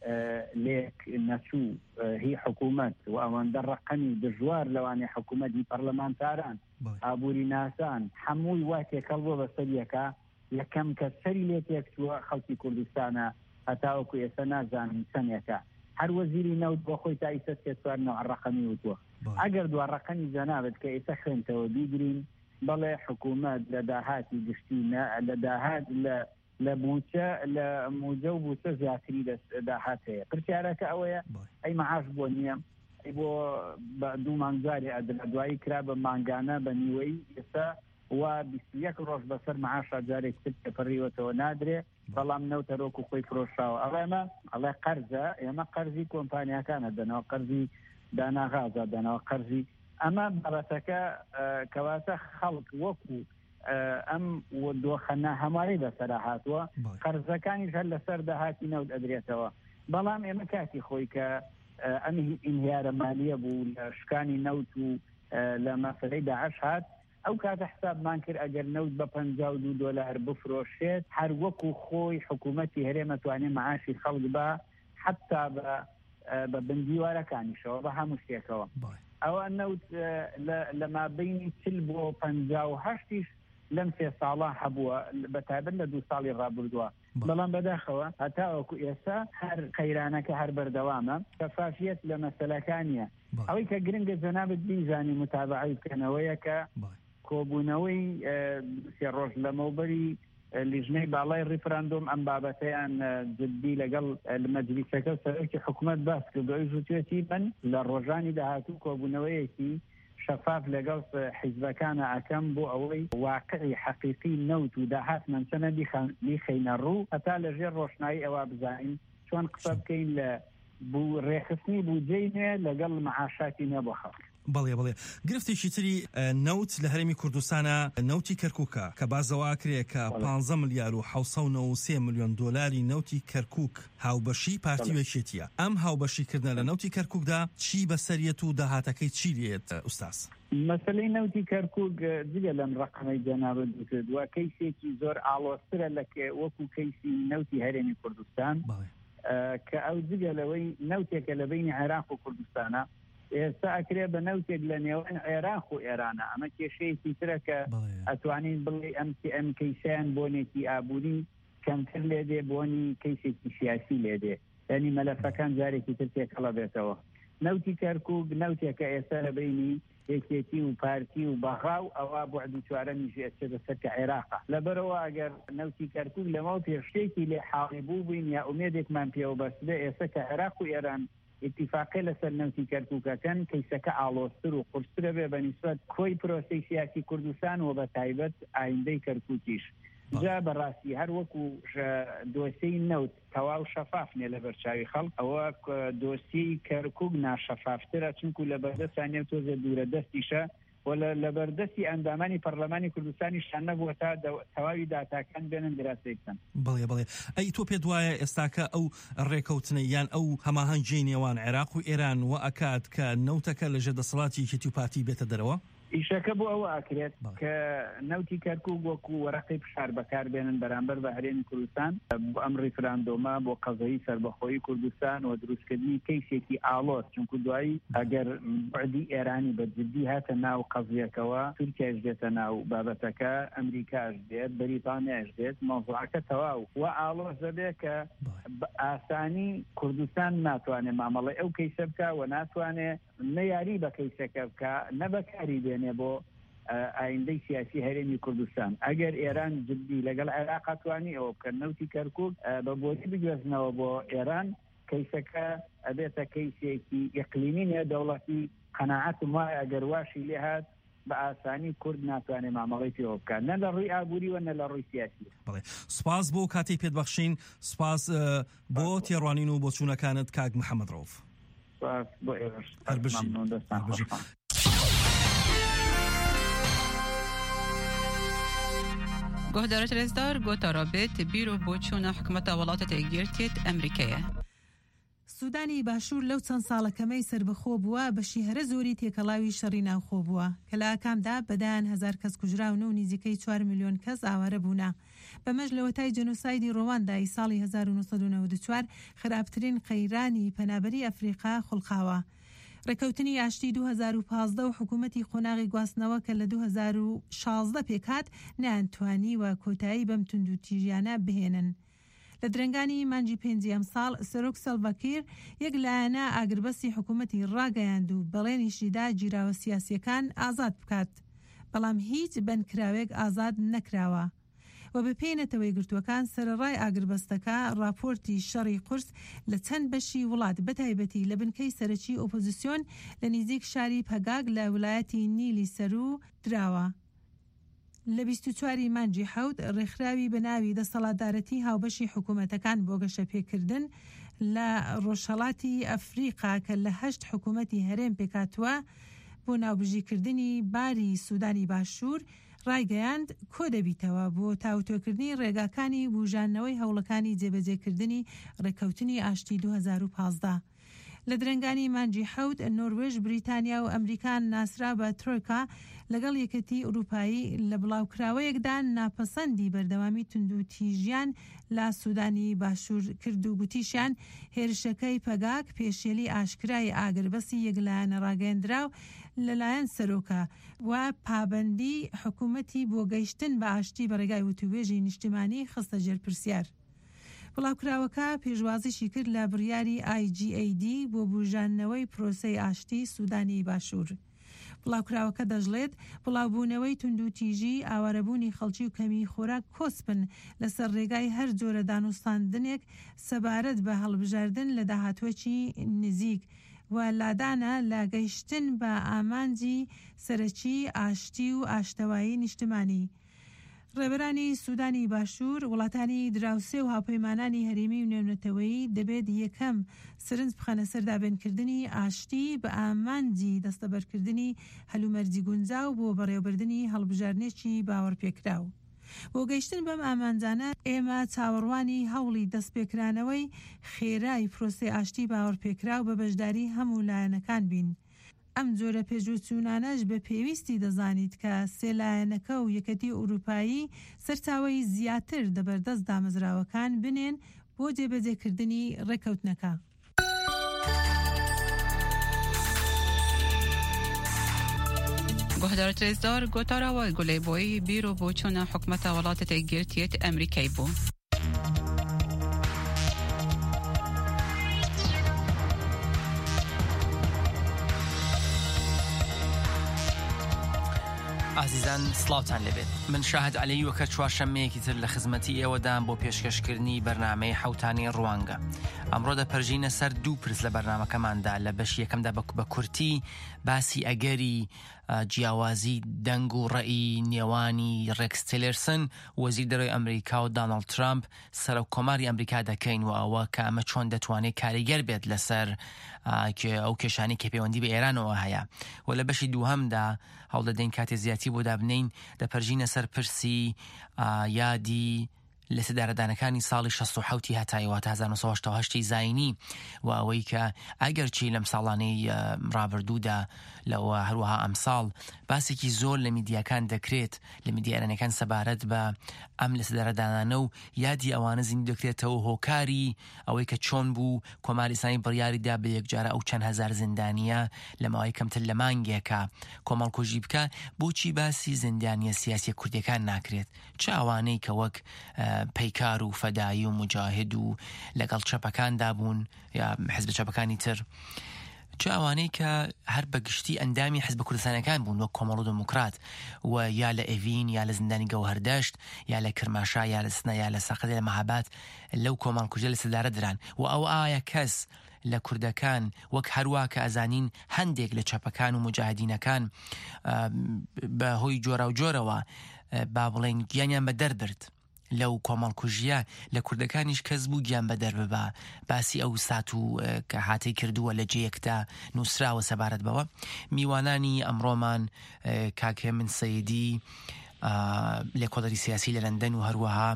[SPEAKER 20] لێک نەچوو هی حکوومەت و ئەوەندە ڕقەمی دژوار لەوانێ حکوومەتی پەرلەمانتاران ئابووری ناسان هەمووی وا تێکەڵ بۆ بەسەریەکە یەکەم کە سەری لێ تێکچووە خەڵکی کوردستانە هەتاوەکو ئێستا نازانین چەندێکە هەر وەزیری نەوت بۆ خۆی تا ئیسە 34 ڕقەمی وتووە ئەگەر دو ڕقەمی جەنابەت کە ئێستا خوێنتەوە بیگرین بەڵێ حکوومەت لە داهاتی گشتی لە داهات لە بووچە لە موجە و بووچە زیاتری داهات هەیە پرسیارەکە ئەوەیە ئەی مەعاش بۆ نییە بۆ دوو مانگجاری ئەدرا دوایی کرا بە مانگانە بە نیوەی ئێستا و 21 ڕۆژ بەسەر مەعاشە جارێک تر پڕیوەتەوە نادرێ بەڵام نەوتەرۆک و خۆی فرۆشاوە ئەڵێ قەرزە ئێمە قەرزی کۆمپانیاکانە دەنەوە قەرزی داناغازە دەنەوە قەرزی ئەمە بەڕەتەکە کەواتە خەڵک وەکو ئەم دۆخەنە هەمارەی بەسەرا هاتووە قەرزەکانیش هەر لەسەر داهاتی نەوت ئەدرێتەوە بەڵام ئێمە کاتی خۆی کە ئەم ئینهیارە مالیە بوو لە شکانی نەوت و لە مەسەلەی داعش هات ئەو کاتە حسابمان کرد ئەگەر نەوت بە 52 دلار بفرۆشێت هەر وەکو خۆی حکوومەتی هەرێمە توانێت معاشی خەڵک بە حتا بە بندیوارەکانیشەوە بە هەموو شتێکەوە ئەوە نەوت لە مابینی 40 بۆ 58 لەم 3 ساڵە هەبووە بەتایبەت لە 2 ساڵی ڕابردووە بەڵام بەداخەوە هەتاوەکو ئێستا هەر قەیرانەکە هەر بەردەوامە شەفافیت لە مەسەلەکانیە ئەوەی کە گرنگە جەنابەت بیزانی متابعەی بکەنەوەیە کە کۆبوونەوەی 3 ڕۆژ لەمەوبەری لیژنەی باڵای ریفراندۆم ئەم بابەتەیان جددی لەگەڵ مەجلیسەکە سەرۆکی حکوومەت باس کردەوەی ژووتێتی من لە ڕۆژانی داهاتوو کۆبوونەوەیەکی شەفاف لەگەڵ حیزبەکانە ئەکەم بۆ ئەوەی واقعی حەقیقی نەوت و داهات منچەنە بیخەینە ڕوو هەتا لەژێر ڕۆشنایی ئەوە بزانین چۆن قسە بکەین لە بوو ڕێخستنی بوجەی نوێ لەگەڵ معاشاتی نوێ بۆ خەڵک.
[SPEAKER 19] بەڵێ گرفتێکی تری نەوت لە هەرێمی کوردستانە نەوتی کەرکووکە کە بازەوا کرێ کە 15 ملیار و 793 میلیۆن دۆلاری نەوتی کەرکووک هاوبەشی پارتی وێکێتیە ئەم هاوبەشیکردنە لە نەوتی کەرکووکدا چی بەسەریەت و داهاتەکەی چی لێت ئوستاس؟
[SPEAKER 20] مەسەلەی نەوتی کەرکووک جگە لەم ڕقەمەی جەنابەت دووکردووە کەیسێکی زۆر ئاڵۆزترە لە وەکو کەیسی نەوتی هەرێمی کوردستان کە ئەو جگە لەوەی نەوتێکە لە بینی عێراق و کوردستانە ئێستا ئەکرێ بە نەوتێک لە نێوان عێراق و ئێرانە ئەمە کێشەیەکی ترە کە ئەتوانین بڵێ ئەم کەیسیان بۆنێکی ئابووری کەمتر لێ دێ بۆنی کەیسێکی سیاسی لێ دێ یعنی مەلەفەکان جارێکی تر تێکەڵە بێتەوە. نەوتی کەرکووک نەوتێکە ئێستا لە بینی یەکێتی و پارتی و بەغاو ئەوە بۆ دوچوارەمی ژێچێ بەسەر کە عێراقە لەبەرەوە ئەگەر نەوتی کەرکووک لەمەوە پێشتێکی لێ حاڵی بوو بووین یا ئومێدێکمان پێوە بەستێ ئێستا کە عێراق و ئێران اتفاقی لەسەر نەوتی کەرکووکەکەن کەیسەکە ئاڵۆزتر و قورسترە بێ بەنسبەت کۆی پرۆسەی سیاسی کوردستان و بە تایبەت ئایندەی کەرکووکیش جا بەڕاستی هەر وەکو دۆسیی نەوت تەواو شەفاف نیە لە بەرچاوی خەڵک ئەوە دۆسیی کەرکووک ناشەفافترە چونکو لە بەردەستانێ تۆزە دوورە دەستیشە لە بەردەستی ئەندامانی پەرلەمانی کوردستانی شان نەبووە تا تەواوی داتاکان بێنن دراسی بکەن.
[SPEAKER 19] بڵێ ئەی تۆ پێت وایە ئێستاکە ئەو ڕێکەوتنەی یان ئەو هەماهەنگی نێوان عێراق و ئێران و ئەکات کە نەوتەکە لە ژێردەسەڵاتی یەکێتی و پارتی بێتە دەرەوە؟
[SPEAKER 20] ئیشەکە بۆ ئەوە ئاکرێت کە نەوتی کەرکووک وەکو وەرەقی فشار بەکاربێنن بەرامبەر بە هەرێمی کوردستان بۆ ئەم ریفراندۆمە بۆ قەزایی سەربەخۆیی کوردستان و دروستکردنی کەیسێکی ئاڵۆز چونکو دوایی ئەگەر بعدی ئێرانی بەجددی هاتە ناو قەزیەکەوە تورکیاش دێتە ناو بابەتەکە ئەمریکاش دێت بەریتانیاش دێت مۆزوعەکە تەواو و ئاڵۆز دەبێ کە ئاسانی کوردستان ناتوانێت مامەڵی ئەو کەیسە بکە و ناتوانێت نەیاری بە کەیسەکە بکە نەبەکاری بێنێ بۆ ئایندەی سیاسی هەرێمی کوردستان ئەگەر ئێران جددی لەگەڵ عێراق توانی ئەوە بکەن نەوتی کەرکووک بە بۆچی بگوێزنەوە بۆ ئێران کەیسەکە ئەبێتە کەیسێکی ئیقلیمی نێ دەوڵەتی قەناعەتم وایە ئەگەر واشی لێ هات بە ئاسانی کورد ناتوانێت مامەڵی پێوە بکات نە لە ڕووی ئابووری و نە لە ڕووی سیاسی.
[SPEAKER 19] سپاس بۆ کاتی پێت بەخشین سپاس بۆ تێڕوانین و بۆ چوونەکانت کاک محەممەد ڕەوف.
[SPEAKER 20] بۆ ئێوەش
[SPEAKER 21] گهدارت رزدار گوتا رابط بیرو بۆچوونە حکومەتە وڵاتە تێگیرتێت ئەمریکایە.
[SPEAKER 18] سوودانی باشوور لەو چەند ساڵەکەمەی سربەخۆ بووە بەشی هەرە زۆری تێکەڵاوی شەڕی ناوخۆ بووە کە لە ئاکامدا بەدایان 1000 کەس کوژراون و نزیکەی 4 میلیۆن کەس ئاوارە بوونە. بەمەش لەوەتای جەنۆسایدی ڕۆواندای ساڵی 1994 خراپترین قەیرانی پەنابەری ئەفریقا خوڵقاوە. ڕێکەوتنی ئاشتی 2015 و حکوومەتی قۆناغی گواستنەوە کە لە 2016 پێکات نیانتوانی و کۆتایی بەم توندوتیژیانە بهێنن. لە درنگانی مانجی 5 ساڵ سەرۆک سەلڤاکیر یەک لایەنە ئاگربەسی حکوومەتی ڕاگەیاند و بەڵێنیشیدا گیراوە سیاسیەکان ئازاد بکات بەڵام هیچ بەندکراوێک ئازاد نەکراوە و بەپێی گرتوەکان سەرەڕای ئاگربەستەکە راپۆرتی شەڕی قورس لە چەند بەشی وڵات بەتایبەتی لە بنکەی سەرەکی ئۆپۆزیسیۆن لە نزیک شاری پەگاگ لە ویلایەتی نیلی سەرو دراوە. لە 24 مانجی حەوت ڕێکخراوی بەناوی دەسەڵاتدارەتی هاوبەشی حکوومەتەکان بۆ گەشەپێکردن لە ڕۆژهەڵاتی ئەفریقا کە لە 8 حکوومەتی هەرێم پێکاتوە بۆ ناوبژیکردنی باری سوودانی باشوور ڕایگەیاند کۆ دەبیتەوە بۆ تاوتۆکردنی ڕێگاکانی بوژانەوەی هەوڵەکانی جێبەجێکردنی ڕێکەوتنی ئاشتی 2015. لە درنگانی مانجی حەوت نۆروێژ بریتانیا و ئەمریکان ناسرا بە ترۆیکا لەگەڵ یەکەتی ئوروپایی لە بڵاوکراوەیەکدا ناپەسەندی بەردەوامی توندوتیژیان لە سوودانی باشوور کرد و گوتیشیان هێرشەکەی پەگاک پێشێلی ئاشکرای ئاگربەسی یەکلایەنە ڕاگەیەندراو لەلایەن سەرۆکە و پابەندی حکوومەتی بۆ گەیشتن بە ئاشتی بە ڕێگای وتوێژی نیشتیمانی خستە ژێر پرسیار. بڵاوکراوەکە پێشوازیشی کرد لە بڕیاری IGAD بۆ بوژانەوەی پرۆسەی ئاشتی سوودانی باشوور. بڵاوکراوەکە دەژڵێت بڵاوبوونەوەی توندوتیژی ئاوارەبوونی خەڵکی و کەمی خۆراک کۆسپن لەسەر ڕێگای هەر جۆرە دانوستاندنێک سەبارەت بە هەڵبژاردن لە داهاتوەکی نزیک و لادانە لە گەیشتن بە ئامانجی سەرەکی ئاشتی و ئاشتەوایی نیشتمانی. ڕێبەرانی سوودانی باشوور وڵاتانی دراوسێ و هاوپەیمانانی هەرێمی و نێونەتەوەیی دەبێت یەکەم سرنج بخەنە سەر دابێنکردنی ئاشتی بە ئامانجی دەستەبەرکردنی هەلومەرجی گونجاو بۆ بەڕێوەبردننی هەڵبژارنێکی باوەڕپێکراو. بۆ گەیشتن بەم ئامانجانە ئێمە چاوەڕوانی هەوڵی دەستپێکرانەوەی خێرای پرۆسەی ئاشتی باوەڕپێکراو بە بەشداری هەموو لایەنەکان بین. ئەم جۆرە پێشوچوونانەش بە پێویستی دەزانیت کە سێلایەنەکە و یەکەتی ئوروپایی سەرچاوەی زیاتر دەبەردەست دامەزراوەکان بنێن بۆ جێبەجێکردنی ڕێکەوتنەکە.
[SPEAKER 21] گۆهدار رێزدار گۆتاراوە گولەیبۆیی بیرۆ بۆ چوونە حکومەتە وڵاتە یەکگرتوویەت ئەمریکای بوو.
[SPEAKER 3] عزیزان سڵاوتان لەبێت من شاهد عەلی وەکە چوارشەممەیەکی تر لە خزمەتی ئێوەدان بۆ پێشکەشکردنی بەرنامەی حەوتانی ڕوانگە. ئەمڕۆ دەپەرژینە سەر دوو پرس لە بەرنامەکەماندا لە بەشی یەکەمدا بە کورتی باسی ئەگەری جیاوازی دەنگ و ڕەئی نێوانی ڕێکس تیلرسن وەزیر دەرەوەی ئەمریکا و داناڵد ترامپ سەرۆک کۆماری ئەمریکا دەکەین و ئەوە کە ئەمە چۆن دەتوانێت کاریگەر بێت لەسەر ئەو کێشانی کە پەیوەندی بە ئێرانەوە هەیە. و لە بەشی دووهەمدا هەوڵ دەدەین کاتێ زیاتی بۆ دابنین دەپەرژینە سەر پرسی یادی لە سەدارەدانەکانی ساڵی 67 هەتایەوە 1970 زاینی و ئەوەی کە ئەگەر چی لەم ساڵانەی ڕابردوودا لەوە هەروەها ئەمساڵ باسێکی زۆر لە میدیاکان دەکرێت لە میدیارەنەکان سەبارەت بە ئەم لە سەدارەدانانە و یادی ئەوانە زیندوو دەکرێتەوە هۆکاری ئەوەی کە چۆن بوو کۆماری ئیسلامی بڕیاریدا بە یەکجارە ئەو چەند هەزار زیندانیە لە ماوەی کەمتر لە مانگێکە کۆمەڵکۆژی بکە. بۆچی باسی زیندانیە سیاسی کوردیەکان ناکرێت؟ چ ئەوانەی کە وەک پەیکار و فەدایی و مجاهد و لەگەڵ چەپەکاندا بوون یا حزب چەپەکانی تر، چ ئەوانەی کە هەر بەگشتی ئەندامی حزب کوردستانەکان بوون وەک کۆمەڵ و دموکرات و یا لە ئێڤین یا لە زیندانی گەوهەردەشت یا لە کرماشا یا لە سنە یا لە سەقەدە لە مەهاباد لەو کۆمەڵکوژە لە سەدارە دران و ئەو ئایا کەس لە کوردەکان وەک هەروە کە ئەزانین هەندێک لە چەپەکان و مجاهدینەکان بە هۆی جۆرە و جۆرەوە با بڵێن گیانیان بە دەربرد لەو کۆمەڵکوژیە لە کوردەکانیش کەس بوو گیان بە دەرببا باسی ئەو سات و کە هاتی کردووە لە جەیەکدا نووسراوە سەبارەت بەوە. میوانانی ئەمڕۆمان کاکێ من سەیدی لێکۆڵەری سیاسی لە لەندەن و هەروەها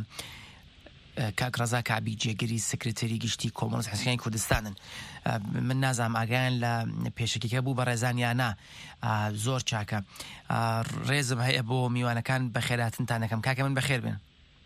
[SPEAKER 3] کاک ڕەزا کابی جێگەری سکرتێری گشتی کۆمەڵ حزبەکانی کوردستانن. من نازام ئاگایان لە پێشەکیەکە بوو بە ڕێزان یانە زۆر چاکە. ڕێزم هەیە بۆ میوانەکان بەخێراتنتان دەکەم. کاکە من بەخێر بێن.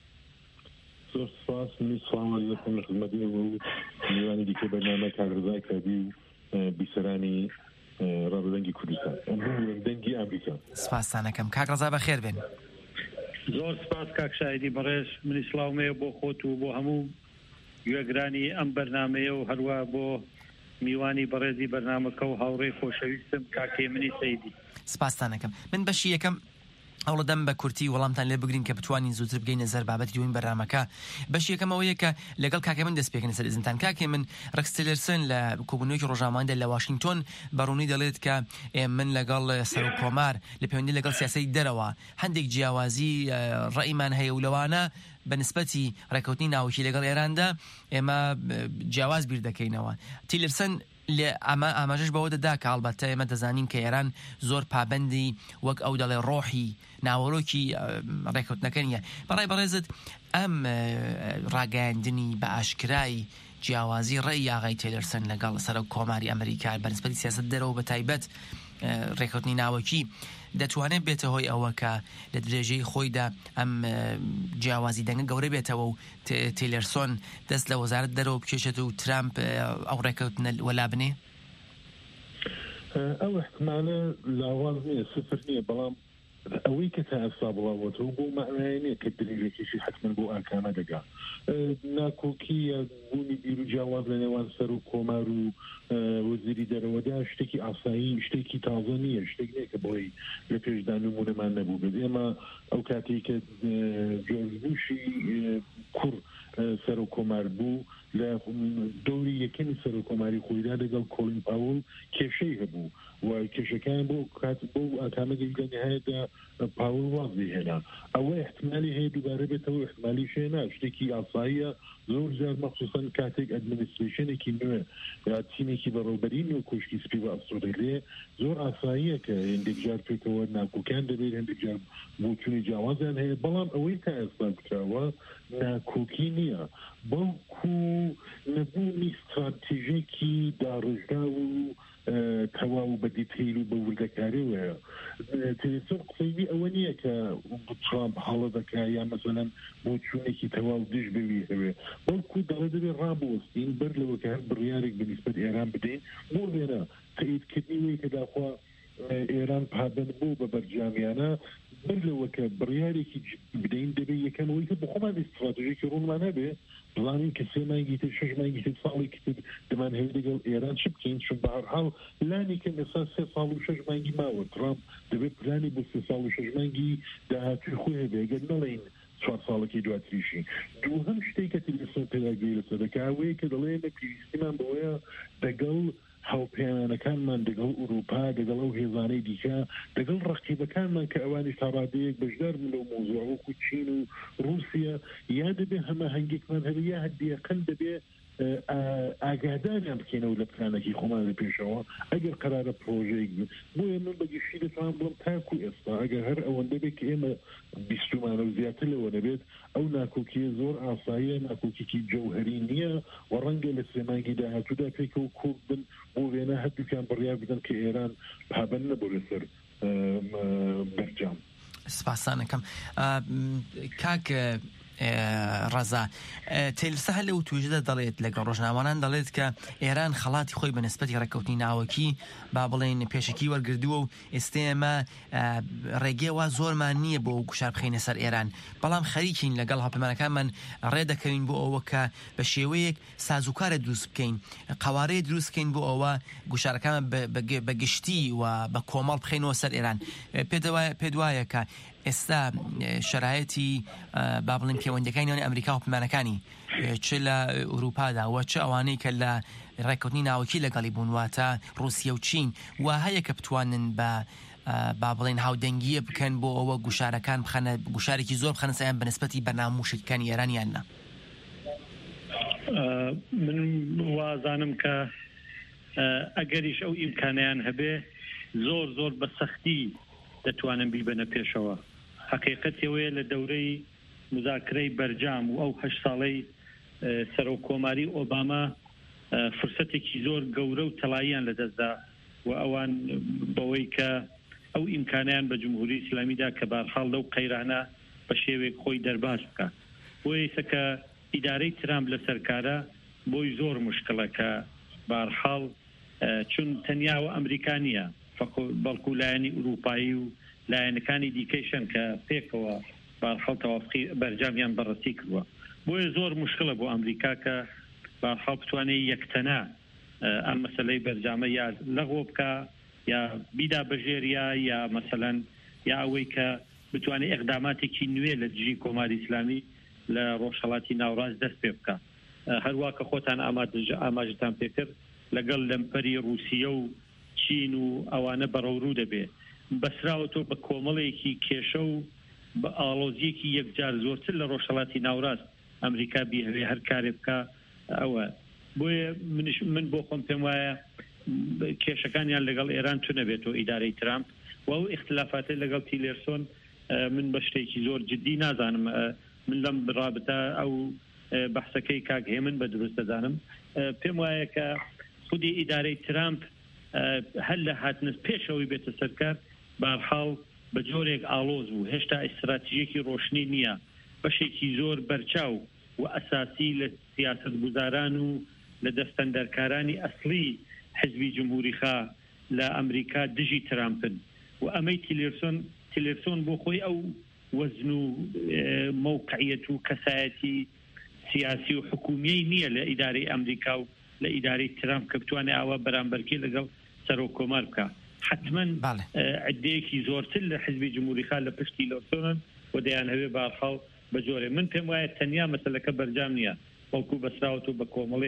[SPEAKER 22] زۆر سپاس. سڵام عەلیکم لە خزمەتی و میوانی دیکە بەرنامە کاک ڕەزای کابی و بیسەرانی ڕابردەنگی کوردستان دەنگی ئەمریکا.
[SPEAKER 3] سپاسانەکەم. کاک ڕەزا بەخێر بێن.
[SPEAKER 23] زۆر سپاس کاک شایدی بەڕێز. منی سڵاومەیە بۆ خۆت و بۆ هەموو گوێگرانی ئەم بەرنامەیە و هەروە بۆ میوانی بەڕێزی بەرنامەکە و هاوڕێی خۆشەویستم کاکێ منی سەیدی.
[SPEAKER 3] سپاسانەکەم. من بەشی یەکەم هەوڵەدەم بە کورتی وەڵامتان لێ بگرین کە بتوانین زووتر بگەینە سەر بابەتی دوین بەرنامەکە. بەشی یەکەمەوەیە کە لەگەڵ کاکێ من دەست پێکەنە سەر ئیزنتان. کاکێ من ڕێکس تیلرسن لە کۆبوونەوەیەکی ڕۆژنامەیەدا لە واشنگتۆن بەڕوونی دەڵێت کە من لەگەڵ سەرۆک کۆمار لە پەیوەندی لەگەڵ سیاسەی دەرەوە هەندێک جیاوازی ڕەئیمان هەیە و لەوانە بەنسبەتی ڕێکەوتنی ناوەکی لەگەڵ ئێراندا ئێمە جیاواز بیر دەکەینەوە. تیلرسن لێ ئاماژەش بەوە دەدا کە هەڵبەتە ئێمە دەزانین کە ئێران زۆر پابەندی وەک ئەو دەڵێ ڕۆحی ناوەڕۆکی ڕێکەوتنەکە نیە. بەڕای بەڕێزت ئەم ڕاگەیاندنی بە ئاشکرای جیاوازی ڕێی ئاغای تێلەرسن لەگەڵ سەرۆک کۆماری ئەمریکا بەنسبەتی سیاسەت دەرەوە بە تایبەت ڕێکەوتنی ناوەکی دەتوانێت بێتە هۆی ئەوە کە لە درێژەی خۆیدا ئەم جیاوازی دەنگە گەورە بێتەوە و تێلەرسۆن دەست لە وەزارەت دەرەوە بکێشێت و ترامپ ئەو ڕێکەوتنە وەلا بنێ؟
[SPEAKER 22] ئەو احتمالە لاواز نییە، سفر نییە، بەڵام ئەوەی کە تا ئەستا بڵاوەتەوە بۆ معنای نییە کە درێژێکیشی حتمما بۆ ئاکامە دەگا. ناکۆکی یا بوونی بیر و جیاواز لە نێوان سەر و کۆمار و وەزیری دەرەوەدا شتێکی ئاسایی، شتێکی تازە نییە، شتێک نییە کە بۆی لە پێشدا نمونەمان نەبوو بێت. ئێمە ئەو کاتێک کە جۆرج بوشی کوڕ سەر و کۆمار بوو لە دەوری یەکەمی سەر و کۆماری خۆیدا لەگەڵ کۆلین پاول کێشەی هەبوو و کێشەکان بۆ ئاکامە گەیشتە نهایەتدا پاول وازی هێنا. ئەوە احتمالی هەیە دووبارە بێتەوە، احتمالی شێنا شتێکی ئاساییە. زۆر جار مەخصوصەن کاتێک ئەدمنیستریشنێکی نوێ یا تیمێکی بەڕێوەبەری و کوشکی سپی بە ئەسترالیا زۆر ئاساییە کە هەندێک جار پێکەوە ناکۆکیان دەبێت، هەندێک جار بۆچوونی جیاوازیان هەیە، بەڵام ئەوەی تا ئێستا بکراوە ناکۆکی نییە، بەڵکو نەبوونی استراتیژێکی داڕژدا و تەواو بە دیتیل و بە وردەکاریەوەیە. تێلەسۆن قسەی ئەوە نییە کە ترامپ هەڵە دەکا یا مەسەلەن بۆچوونێکی تەواو دژ بەوی هەوێ، بەڵکو دەڵێ دەبێت ڕابوەستین بەر لەوە کە هەر بڕیارێک بەنسبەت ئێران بدەین بۆ لێرە تەئیدکردنی وەی کە داخوا ئێران پابند بوو بە بەرجامیانە بەر لەوە کە بڕیارێکی بدەین دەبێت یەکەمەوەی کە بخۆمان استراتیژێکی ڕوونمان هەبێ بڵانین کە 3 مانگی تر 6 مانگی تر ساڵێکی تر دەمان هەیە لەگەڵ ئێران چ بکەین، چون بە هەر حاڵ پلانی کە ئێستا 3 ساڵ و 6 مانگی ماوە. ترامپ دەبێت پلانی بۆ 3 ساڵ و 6 مانگی داهاتووی خۆی هەبێ، ئەگەر نەڵێین 4 ساڵێکی دواتریشی. دووهەم شتێکە تێلەسۆن پێداگوێ لەسەر دەکا ئەوەیە کە دەڵێ لە پێویستیمان بەوەیە دەگەڵ هاوپەیمانەکانمان لەگەڵ ئوروپا لەگەڵ ئەو هێزانەی دیکە لەگەڵ ڕقیبەکانمان کە ئەوانی تا ڕادەیەک بەشدار بوون لەو مۆزوع وەکو چین و رووسیا یا دەبێ هەمە هەنگێکمان هەبێ یا هەدیەقەن دەبێ ئاگاداریان بکەینەوە لە پلانێکی خۆمان لە پێشەوە ئەگەر قرارە پرۆژەیەک بێت. بۆیە من بەگشتی دەتوانم بڵم تاکو ئێستا ئەگەر هەر ئەوەندە بێت کە ئێمە بیستمانە و زیاتر لەوە نەبێت ئەو ناکۆکیە زۆر ئاساییە، ناکۆکیی جەوهەری نییە و ڕەنگە لە 3 مانگی داهاتوودا پێکەوە کۆک بن بۆ وێنە هەردووکیان بڕیار بدەن کە ئێران پابند نەبوو لەسەر بەرجام.
[SPEAKER 3] سپاسانەکەم کاک ڕەزا تێلسە هەر لەو توێژەدا دەڵێت لەگەڵ ڕۆژنامەوانان دەڵێت کە ئێران خەڵاتی خۆی بە نسبەتی ڕێکەوتنی ناوەکی با بڵێن پێشکی وەرگردووە و ئێستێمە ڕێگەوە زۆرمان نییە بۆ گوشار بخینە سەر ئێران، بەڵام خەریکین لەگەڵ هاوپەیمانەکانمان ڕێدەکەوین بۆ ئەوە کە بە شێوەیەک سازوکارە دروست بکەین، قەوارەیە دروست بکەین بۆ ئەوە گوشارەکانمان بە گشتی و بە کۆمەڵ بخینەوە سەر ئێران. پێت وایە کە ئێستا شرایەتی با بڵین پەیوەندیەکانی نێوان ئەمریکا و هاوپەیمانەکانی چ لە ئوروپادا و چ ئەوانەی کە لە ڕێکەوتنی ناوەکی لەگەڵی بوون واتە رووسیا و چین وا هەیە کە بتوانن بە با بڵین هاودەنگیە بکەن بۆ ئەوە گوشارەکان بخەنە گوشارێکی زۆر بخەنە سەیان بە نسبەتی بەرنامەوشەکانی ئێرانیان نا.
[SPEAKER 23] من وازانم کە ئەگەریش ئەو ئیمکانیان هەبێ زۆر بە سەختی دەتوانن بیبەنە پێشەوە. حقیقەتەوەیە لە دەورەی مذاکرەی بەرجام و ئەو 8 ساڵەی سەرۆک کۆماری ئۆباما فرسەتێکی زۆر گەورە و تەڵاییان لەدەستدا و ئەوان بەوەی کە ئەو ئیمکانیان بە جمهوری ئیسلامیدا کە بارحاڵ لەو قەیرانە بە شێوێک خۆی دەرباز بکە. بۆیە کە ئیدارەی ترامپ لە سەرکارە بۆی زۆر مشکڵە کە بارحاڵ چون تەنیاوە ئەمریکانیە بەڵکو لایەنی ئوروپایی و لایەنەکانی دیکەیشن کە پێکەوە بارحاڵ تەوافقی بەرجامیان بەڕەتی کردووە. بۆیە زۆر مشکلە بۆ ئەمریکا کە بارحاڵ بتوانێت یەکتەنە ئەم مەسەلەی بەرجامە یا لەغۆ بکە یا بیدا بەژێریە یا مەسەلەن یا ئەوەی کە بتوانێت ئەقداماتێکی نوێ لە دژی کۆماری ئیسلامی لە ڕۆژهەڵاتی ناوڕاست دەست پێ بکە. هەروە کە خۆتان ئاماژتان پێکرد لەگەڵ لەمپەری رووسیە و چین و ئەوانە بەڕەوڕوو دەبێ بەسراوەتۆ بە کۆمەڵێکی کێشە و بە ئاڵۆزیەکی یەکجار زۆرتر لە ڕۆژهەڵاتی ناوڕاست ئەمریکا بیهوێ هەر کارێ بکە. ئەوە بۆیە من بۆ خۆم پێم وایە کێشەکانیان لەگەڵ ئێران تو نەبێتەوە ئیدارەی ترامپ و ئەو اختلافاتە لەگەڵ تیلێرسۆن من بە شتێکی زۆر جدی نازانم. من لەم رابطە ئەو بەحسەکەی کاک هێمن بە دروست دەزانم پێم وایە کە خودی ئیدارەی ترامپ هەر لە هاتنس پێشەوەی بێتە سەرکار بارحاڵ بە جۆرێک ئاڵۆز بوو هێشتا ئیستراتیژیەکی ڕۆشنی نییە بەشێکی زۆر بەرچاو و ئەساسی لە سیاست گوزاران و لە دەستەندەرکارانی ئەسلی حزبی جمهوریخا لە ئەمریکا دژی ترامپن و ئەمەی تیلرسۆن بۆ خۆی ئەو وەزن و موقعیەت و کەسایەتی سیاسی و حکومیەی نییە لە ئیدارەی ئەمریکا و لە ئیدارەی ترامپ کە بتوانێت ئاوا بەرامبەرکەی لەگەڵ سەرۆک کۆمار بکە حتما عدەیەکی زۆرتر لە حزبی جمهوریخا لە پشتی لەسۆنن و دەیان هەوێ بارحاڵ بە جۆرێ من پێم وایە تەنیا مەسەلەکە بەرجام نییە وەکو بەسراوت و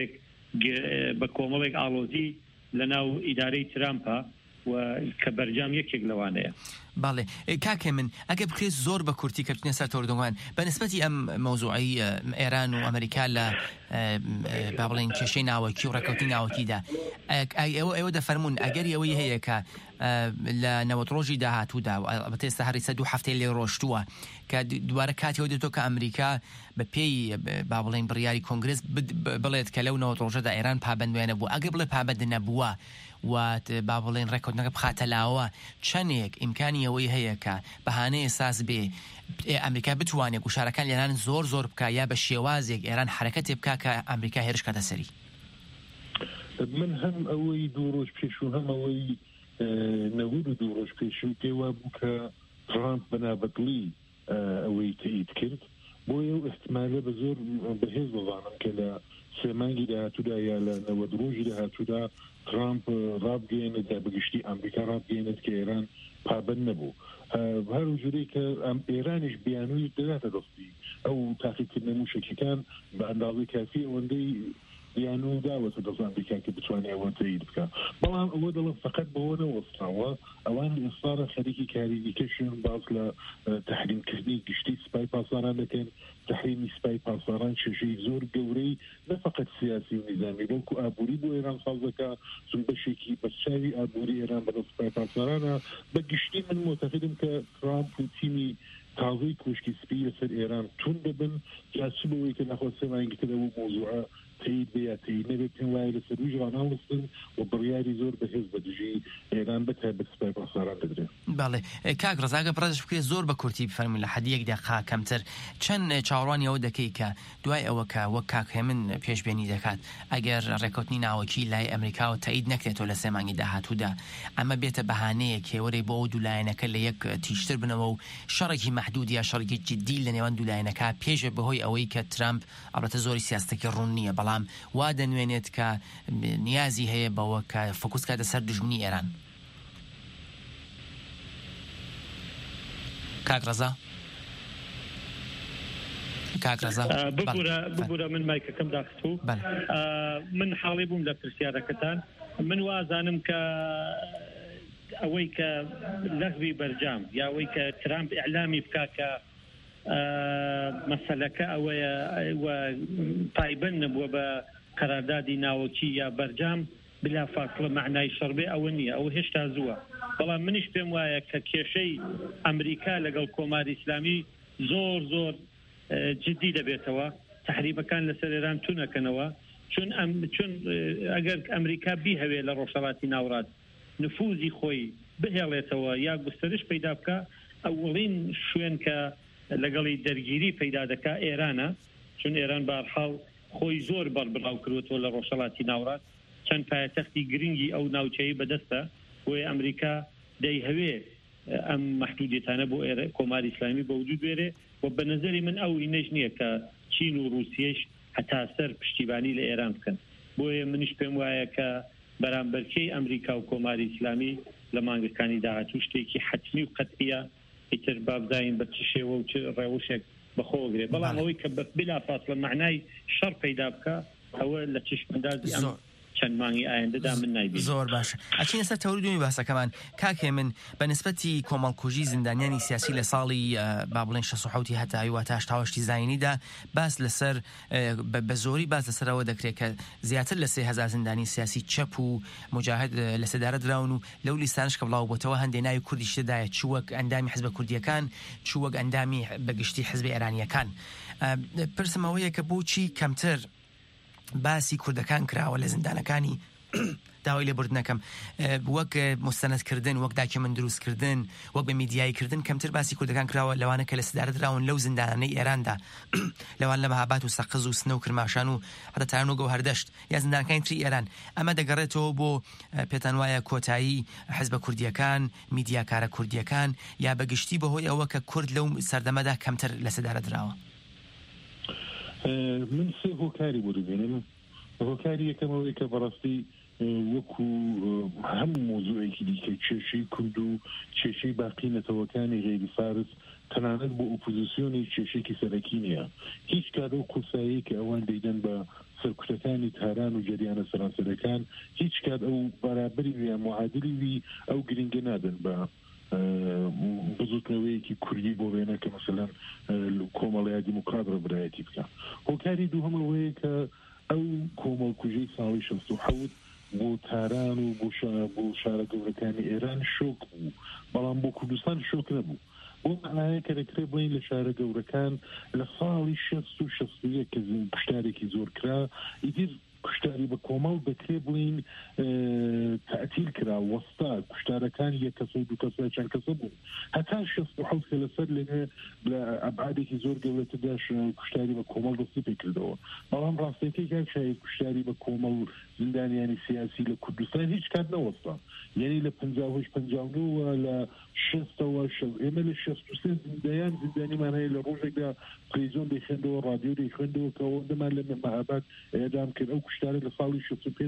[SPEAKER 23] بە کۆمەڵێک ئاڵۆزی لە ناو ئیدارەی ترامپە و کە بەرجام یەکێک لەوانەیە
[SPEAKER 3] باڵێ کاکێ من ئەگە بکرێت زۆر بە کورتی کە بتونێ سەر تۆردۆوان بە نسبەتی ئەم مەوزوعی ئێران و ئەمریکا لە با بڵێن کێشەی ناوەکی و ڕێکەوتی ناوەکیدا ئێوە دەفەرمونون ئەگەر ئەوەی هەیە کە لە 90 ڕۆژی داهاتوودا و بەتە ئێستا هەری 2 هەفتەی لێ ڕۆشتووە کە دوارە کاتیەوە دێتەوە کە ئەمریکا بە پێی با بڵێن بڕیاری کۆنگرس بڵێت کە لەو 90 ڕۆژەدا ئێران پابەندوێنە بوو ئەگەر بڵێ پابەند نەبووە و با بڵێن ڕێکەوتنەکە بخاتەلاوە چەندێک ئیمکانی ئەوەی هەیە کە بەهانەیە ساز بێ ئەمریکا بتوانێت گوشارەکان لێران زۆر بکە یا بە شێوازێک ئێران حرەکەتێ بکە کە ئەمریکا هێرش کاتە سەری
[SPEAKER 22] من هەم ئەوەی 2 ڕۆژ پێش و هەم ئەوەی 92 ڕۆژ پێش و پێوا بوو کە ترامپ بەنابەتڵی ئەوەی تایید کرد بۆیە و احتمالە بە زۆر بەهێز بڵانم کە لە 3 مانگی داهاتوودا یا لە 90 ڕۆژی داهاتوودا ترامپ ڕابگەێنێت بەگشتی ئەمریکا ڕابگەێنێت کە ئێران پابەند نەبوو هەر جورەی کە ئێرانیش بیانووی دەداتە دەستی ئەو تاقیکردنە موشکەکان بە ئەندازەی کافی ئەوەندەی بیانوو داوەتە دەست ئەمریکا کە بتوانێت ئەوە تایید بکە بەڵام ئەوە دەڵم فقط بەوە نەوەستراوە ئەوان ئێستاڕە خەریکی کاری دیکەشن باز لە تحریمکردنی گشتی سوپای پاسداران دەکەن تحریمی سوپای پاسداران کێشەی زۆر گەورەی نەفقەت سیاسی و نظامی بەڵکو ئابووری بۆ ئێران ساز دەکا چون بەشێکی بەرچاوی ئابووری ئێران بەدەست سوپای پاسدارانە بە گشتی من معتەقدم کە ترامپ و تیمی تازەی کوشکی سپی لەسەر ئێران تون دەبن جاچ بەوەی کە نەخۆ سێ مانگی تر ئەوە مۆزوعە تایید بێ یا تایید نەبێت پێم وایە لەسەر ویژ ڕاناوەستن و بڕیاری زۆر بەهێز بە دژی ئێران بەتایبەت سوپای پاسداران دەدرێت
[SPEAKER 3] باڵێ کاک ڕزاگە پڕەش بکرێت زۆر بە کورتی بفەرمووی لە حەدی 1 دقیقە کەمتر چەند چاوەڕوانی ئەوە دەکەی کە دوای ئەوە کە وەک کاک هێمن پێشبێنی دەکات ئەگەر ڕێکەوتنی ناوەکی لای ئەمریکاوە تایید نەکرێتەوە لە 3 مانگی داهاتوودا ئەمە بێتە بەهانەیە کێوەرەی بۆ ئەو دوولایەنەکە لە یەک تیشتر بنەوە و شەڕێکی مەحدود یا شەڕێکی جدی لە نێوان دوولایەنەکە پێشە بەهۆی ئەوەی کە ترامپ ئەڵبەتە زۆری سیاستێکی ڕوون نییە بەڵام وا دەنوێنێت کە نیازی هەیە بەوە کە فۆکوس کاتە سەر دژمنی ئێران کاک ڕەزا
[SPEAKER 23] ببوورە من مایکەکەم داخستوو من حاڵی بووم لە پرسیارەکەتان من وازانم کە ئەوەی کە لەغوی بەرجام یا ئەوەی کە ترامپ ئیعلامی بکا کە مەسەلەکە ئەوەیە پایبەند نەبووە بە قەراردادی ناوەکی یا بەرجام بلا فاصلە معنای شەڕبێ ئەوە نییە ئەوە هێشتا زووە بەڵام منیش پێم وایە کە کێشەی ئەمریکا لەگەڵ کۆماری ئیسلامی زۆر جدی دەبێتەوە تحریمەکان لەسەر ئێران توونەکەنەوە چون ئەگەر ئەمریکا بیهەوێ لە ڕۆژهەڵاتی ناوڕات نفوزی خۆی بهێڵێتەوە یا گوسترش پەیدا بکە ئەوڵین شوێن کە لەگەڵی دەرگیری پەیدا دەکا ئێرانە چون ئێران بارحاڵ خۆی زۆر بەربڵاو کردوەوە لە ڕۆژهەڵاتی ناوڕات چەند پایتەختی گرنگی ئەو ناوچەیە بەدەستە بۆیە ئەمریکا دەیهەوێ ئەم مەحدودیەتانە بۆ کۆماری ئیسلامی بە وجود بێرێ و بە نەزەری من ئەو ئینەش نییە کە چین و رووسیەش هەتا سەر پشتیبانی لە ئێران بکەن بۆیە منیش پێم وایە کە بەرامبەرکەی ئەمریکا و کۆماری ئیسلامی لە مانگەکانی داهاتوو شتێکی حتمی و قەتعیە ئیتر بابزین بە چ شێوە و چ ڕێوشێک بەخۆگرێ بەڵام ئەوەی کە بلا فاصلە معنای شەڕ پەیدا بکە ئەوە لە چشمەندازی ئەم چەند مانگی ئایندەدا من نایبین.
[SPEAKER 3] زۆر باشە. ئەچینە سەر تەوریدومی باسەکەمان. کاکێ من بە نسبەتی کۆمەڵکوژی زیندانیانی سیاسی لە ساڵی با بڵێن 67 هەتا هەتا 80 زاینیدا باس لەسەر بە زۆری باس لەسەرەوە دەکرێت کە زیاتر لە 3000 زیندانی سیاسی چەپ و مجاهد لە سەدارە دراون و لەو لیستانش کە بڵاو بۆتەوە هەندێک ناوی کوردیش تێدایە، چووەک ئەندامی حزب کوردیەکان، چووەک ئەندامی بەگشتی حزب ئێرانیەکان. پرسمەوەیە کە بۆچی کەمتر باسی کوردەکان کراوە لە زیندانەکانی داوای لێبوردنەکەم، وەک مستەنەدکردن، وەک داکیومنت دروستکردن، وەک بە میدیاییکردن کەمتر باسی کوردەکان کراوە لەوانە کە لە سەدارە دراون لەو زیندانانەی ئێراندا، لەوان لە مەهاباد و سەقز و سنە و کرماشان و هەتا تارنۆگە و هەردەشت یا زیندانەکانی تری ئێران. ئەمە دەگەڕێتەوە بۆ پێتان وایە کۆتایی حیزبە کوردیەکان، میدیاکارە کوردیەکان، یا بەگشتی بەهۆی ئەوە کە کورد لەو سەردەمەدا کەمتر لە سەدارە دراوە؟
[SPEAKER 22] من سێ هۆکاری بۆ دەبێنم. هۆکاری یەکەمەوەی کە بەڕاستی وەکو هەموو مۆزوعێکی دیکە کێشەی کورد و کێشەی باقی نەتەوەکانی غێری فارس تەنانەت بۆ ئۆپۆزیسیۆنی کێشێکی سەرەکی نییە. هیچ کات ئەو قورسایی کە ئەوان دەیدەن بە سەرکوتەکانی تاران و جەریانە سەرانسەرەکان هیچ کات ئەو بەرابەری ویان معادلی وی ئەو گرنگە نادەن بە بزوتنەوەیەکی کوردی بۆ وێنە کە مەسەلەن کۆمەڵەیە دیموکرات ڕێبەرایەتی بکە. هۆکاری دووهەمەوەیە کە ئەو کۆمەڵکوژەی ساڵی 67 بۆ تاران و بۆ شارە گەورەکانی ئێران شۆک بوو، بەڵام بۆ کوردستان شۆک نەبوو. بۆ معنایە کە دەکرێت بڵین لە شارە گەورەکان لە ساڵی 60 کە کوشتارێکی زۆر کرا، ئیتر کوشتاری بە کۆمەڵ دەکرێت بڵین تەعتیل کرا، وەستا کوشتارەکان یەک کەس و دوو کەس چەند کەسە بوون، هەتا 67 کە لەسەر لەنێ لە ئەبعادێکی زۆر گەورەتردا کوشتاری بە کۆمەڵ دەستی پێکردەوە. بەڵام ڕاستیەکەی کاک شایەت کوشتاری بە کۆمەڵ زیندانیانی سیاسی لە کوردستان هیچ کات نەوەستا، یعنی لە 59 لە 60ەوە ئێمە لە 63 زیندانیمان هەیە لە ڕۆژێکدا تەلەڤیزیۆن دەیخوێندەوە، ڕادیۆ دەیخوێندەوە کە ئەوەندەمان لە مەهاباد ئێدام کرد. ئەو کوشتارە لە ساڵی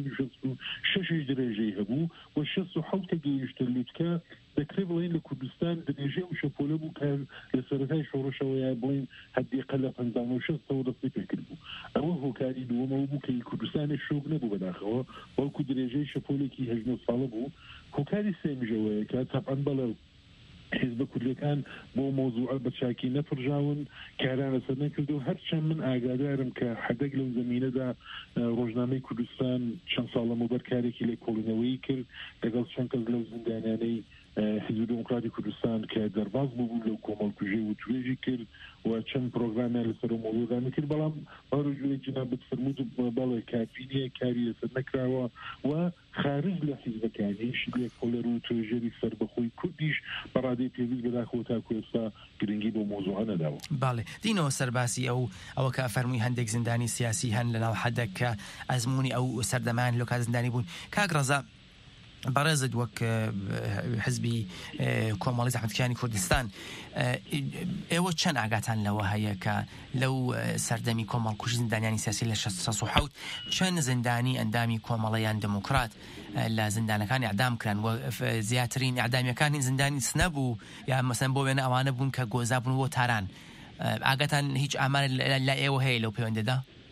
[SPEAKER 22] 65 درێژەی هەبوو و 67 کە گەیشتە لوتکە دەکرێت بڵین لە کوردستان درێژەی و شەپۆلە بوو کە لە سەرەتای شۆڕشەوەیە بڵین هەدیقە لە 56 دەستی پێکرد بوو. ئەوە هۆکاری دووەمەوە بوو کە کوردستانی شۆک نەبوو بەداخەوە، بەڵکو درێژەی شەپۆلێکی 18 ساڵە بوو. هۆکاری سێمیژەوەیە کە تەبعەن بەڵێ حیزبە کوردیەکان بۆ مۆزوعە بە چاکی نەپڕژاون، کاران لەسەر نەکردو. هەرچەند من ئاگادارم کە حەدەک لەو زمینەدا ڕۆژنامەی کوردستان چەند ساڵ لەمەوبەر کارێکی لێکۆڵینەوەی کرد لەگەڵ چەند کەس لەو زیندانیانەی حیزب دموکراتی کوردستان کە دەرباز بوو لەو کۆمەڵکوژەی و توێژی کرد و چەند پرۆگرامیان لەسەر مۆزوعدانی کرد، بەڵام هەروەک جنابەت فرموود بەڵێ کافی نییە، کاری لەسەر نەکراوە و خارج لە حیزبەکانیش لێکۆڵەر و توێژەری سەربەخۆی کوردیش بەڕادەی پێویست بەداخەوە تاکو ئێستا گرنگی بۆ مۆزوعە نەداوە.
[SPEAKER 3] باڵێ دینەوە سەرباسی ئەوە کە فەرمووی هەندێک زیندانی سیاسی هەن لەناو حەدەک کە ئەزمموی ئەو سەردەمان لۆ کا زیندانی بوون. کاک ڕەزا بەڕێزت وەک حزبی کۆمەڵی زەحمەتکێشانی کوردستان، ئێوە چەند ئاگاتان لەوە هەیە کە لەو سەردەمی کۆمەڵکوژی زیندانیانی سیاسی لە 67 چەند زیندانی ئەندامی کۆمەڵەیان دموکرات لە زیندانەکانی ئەعدام کران و زیاترین ئەعدامیەکانی زیندانی سنە بوو یا مەسەن بۆ وێنە ئەوانە بوون کە گۆزا بوون بۆ تاران؟ ئاگاتان هیچ ئامارێک لە ئێوە هەیە لەو پەیوەندەدا؟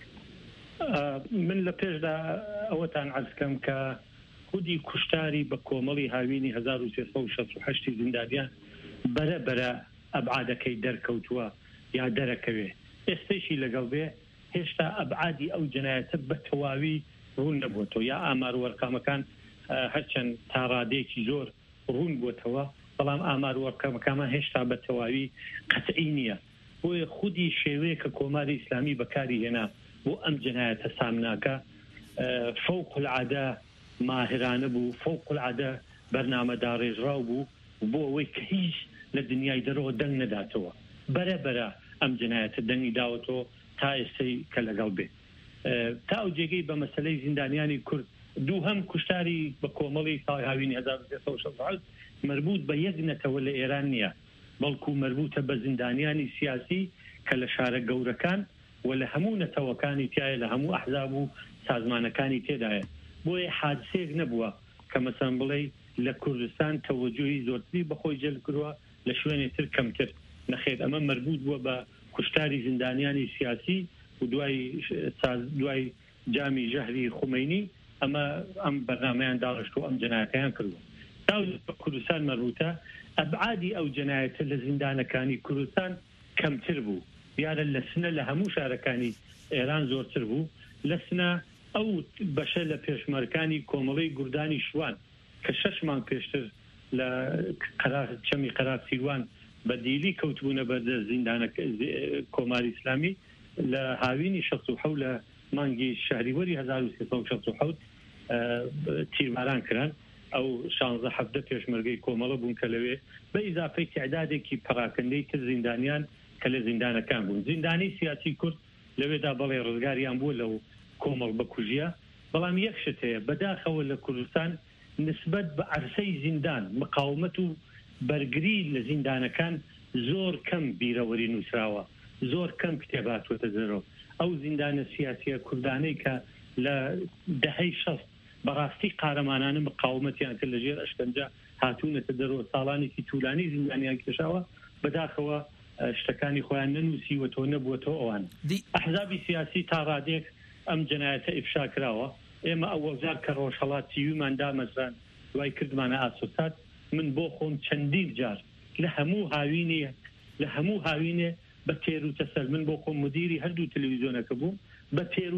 [SPEAKER 23] من لە پێشدا ئەوەتان عەرزکەم کە خودی کوشتاری بە کۆمەڵی هاوینی 1368 زیندانیان بەرەبەرە ئەبعادەکەی دەرکەوتووە یا دەرەکەوێ. ئێستەیشی لەگەڵ بێ هێشتا ئەبعادی ئەو جنایەتە بە تەواوی ڕوون نەبووتەوە، یا ئامار وەرقامەکان هەرچەند تا ڕادێکی زۆر ڕوون بووتەوە، بەڵام ئامار وەرقامەکانمان هێشتا بە تەواوی قەتعی نییە. بۆیە خودی شێوەیە کە کۆماری ئیسلامی بەکاری هێنا بۆ ئەم جنایەتە سامناکە فەوق العادە ماهرانە بوو، فوق العادە بەرنامەدا ڕێژراو بوو بۆ ئەوەی کە هیچ لە دنیای دەرەوە دەنگ نەداتەوە، بەرەبەرە ئەم جنایەتە دەنگی داوەتەوە تا ئێستەی کە لەگەڵ بێ. تا ئەو جێگەی بە مەسەلەی زیندانیانی کورد دوو هەم کوشتاری بە کۆمەڵی ساڵی هاوینی 1360 مربوط بە یەک نەتەوە لە ئێران نییە، بەڵکو مربوطە بە زیندانیانی سیاسی کە لە شارە گەورەکان و لە هەموو نەتەوەکانی تایە، لە هەموو ئەحزاب و سازمانەکانی تێدایە. بۆیە حادسەیەک نەبووە کە مەسەن بڵێ لە کوردستان تەوەجوهی زۆرتری بەخۆی جەلب کردووە لە شوێنی تر کەمتر. نەخێت ئەمە مربوط بووە بە کوشتاری زیندانیانی سیاسی و دوای جامی ژەهری خومەینی ئەم بەرنامەیان داڕشت و ئەم جەنایەتیان کردووە. تا کوردستان مەروتە ئەبعادی ئەو جەنایەتە لە زیندانەکانی کوردستان کەمتر بوو، یارە لە سنە لە هەموو شارەکانی ئێران زۆرتر بوو، لە سنە ئەو بەشە لە پێشمەرکانی کۆمەڵی گوردانی شوان کە 6 مانگ پێشتر لە چەمی قەرار سیروان بە دیلی کەوتبوونە بەردە زیندانە کۆماری ئیسلامی لە هاوینی 67 لە مانگی شهریوەری 1367 تیرماران کران ئەو 16 پێشمەرگەی کۆمەڵە بوون کە لەوێ بە ئیزافەی تعدادێکی پەراکەندەی تر زیندانیان کە لە زیندانەکان بوون. زیندانی سیاسی کورد لەوێدا بەڵێ ڕزگاریان بووە لەو کۆمەڵ بە کوژیە، بەڵام یەک شت هەیە بەداخەوە لە کوردستان نسبەت بە عەرسەی زیندان مقاومەت و بەرگری لە زیندانەکان زۆر کەم بیرەوەری نووسراوە، زۆر کەم کتێباتوەتە دەرەوە. ئەو زیندانە سیاسیە کوردانەی کە لە دەهەی 60 بەڕاستی قارەمانانە مقاومەتیان کرد لەژێر ئەشکەنجە هاتوونەتە دەرەوە، ساڵانێکی توولانی زیندانیان کێشاوە، بەداخەوە شتەکانی خۆیان نەنووسیوەتەوە نەبووەتەوە ئەوان. ئەحزابی سیاسی تا ڕادێک ئەم جەنایەتە ئیفشا کراوە. ئێمە ئەوەزار کە ڕۆژهەڵات تیویمان دامەزران دوای کردمانە ئاسۆسات، من بۆ خۆم چەندین جار لە هەموو هاوینێ بە تێر و تەسەل، من بۆ خۆم مدیری هەردوو تەلەڤیزیۆنەکە بووم، بە تێر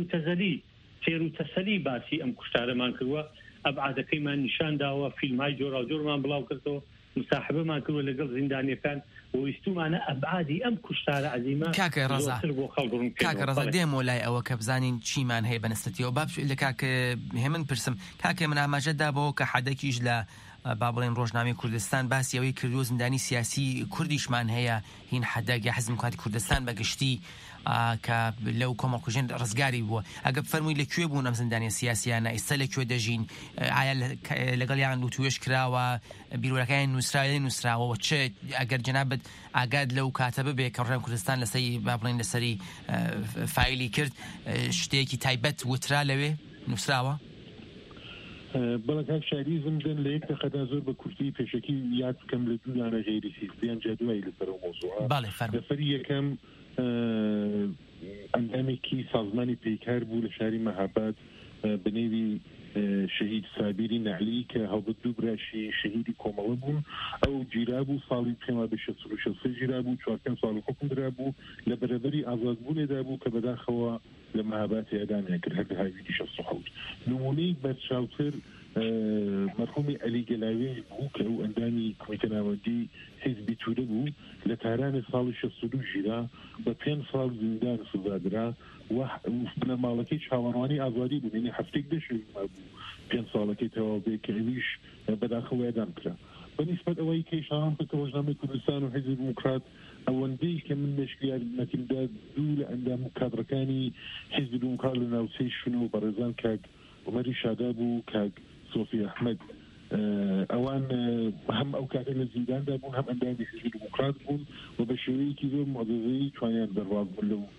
[SPEAKER 23] و تەسەلی باسی ئەم کوشتارەمان کردووە، ئەبعادەکەیمان نیشان داوە، فیلمای جۆرا جۆرمان بڵاو کردەوە، مساحبەمان کردووە لەگەڵ زیندانیەکان، ویستومانە ئەبعادی ئەم کوشتارە عەزیمە زۆرتر بۆ خەڵک ڕوون کردەوە.
[SPEAKER 3] کاکە ڕەزا دێمەوە لای ئەوە کە بزانین چیمان هەیە بەنسبەتیەوە. با لە کاکە هێمن پرسم، کاکە من ئاماژەدا بەوە کە حەدەکیش لە با بڵێن ڕۆژنامەی کوردستان باسی ئەوەی کردووە زیندانی سیاسی کوردیشمان هەیە، هین حەدەک یا حزب دموکراتی کوردستان بەگشتی کە لەو کۆمەڵکوژێن ڕزگاری بووە. ئەگە بفەرمووی لەکوێ بوون ئەم زیندانی سیاسیانە، ئێستا لەکوێ دەژین، ئایا لەگەڵیان وتوێش کراوە، بیرۆرەکانی نووسراوەوە چێ، ئەگەر جەنابەت ئاگاد لەو کاتە ببێ کە ڕێم کوردستان لەسەری با بڵێن لەسەری فایلی کرد، شتێکی تایبەت وترا لەوێ نووسراوە؟
[SPEAKER 22] بەڵێ کاک شاری زمدن لە یەک دەقەدا زۆر بە کورتی پێشەکی یاد بکەم لە دوولانە غێری سیستیان جادوایی لەسەر مۆزوعە. دەفەری یەکەم ئەندامێکی سازمانی پێکار بوو لە شاری مەهاباد بنێوی شەهید سابیری نەعلی کە هەڵبەت دوو براشی شەهیدی کۆمەڵە بوون. ئەو گیرا بوو ساڵی پێما بە 63 گیرا بوو، 4 ساڵی حکم درا بوو، لە بەرەبەری ئازادبوونێدا بوو کە بەداخەوە لە مەهاباتی ئەدامیان کرد هەر هاویدی 67. نمونەی بەرچاوتر مەرحومی ئەلی گەلاوێ بوو کە ئەو ئەندامی کۆمیتە ناوەندی حیزبی توورە بوو، لە تارانی ساڵی 62 ژیرا بە 5 ساڵ زیندان سزادرا و بنەماڵەکەی چاوەڕوانی ئازادی بوو، یعنی هەفتێک دەشێما بوو 5 ساڵەکەی تەواو بێ کە ئەویش بەداخەوە ئەدام کرا. بەنسبەت ئەوەی کە ئیشارەم کە ڕۆژنامەی کوردستان و حیزب دموکرات ئەوەندەی کە من مشکلیاتمەکیمدا دوو لە ئەندام و کادڕەکانی حیزب دموکرات لە ناوچەی شونە و بەڕێزان کاک عومەری شادا بوو، کاک سۆفی ئەحمەد، ئەوان هەم ئەو کاتە لە زینداندا بوون، هەم ئەندامی حیزب دموکرات بوون و بە شێوەیەکی زۆر مۆزەزەی توانیان دەرواز بوون لەو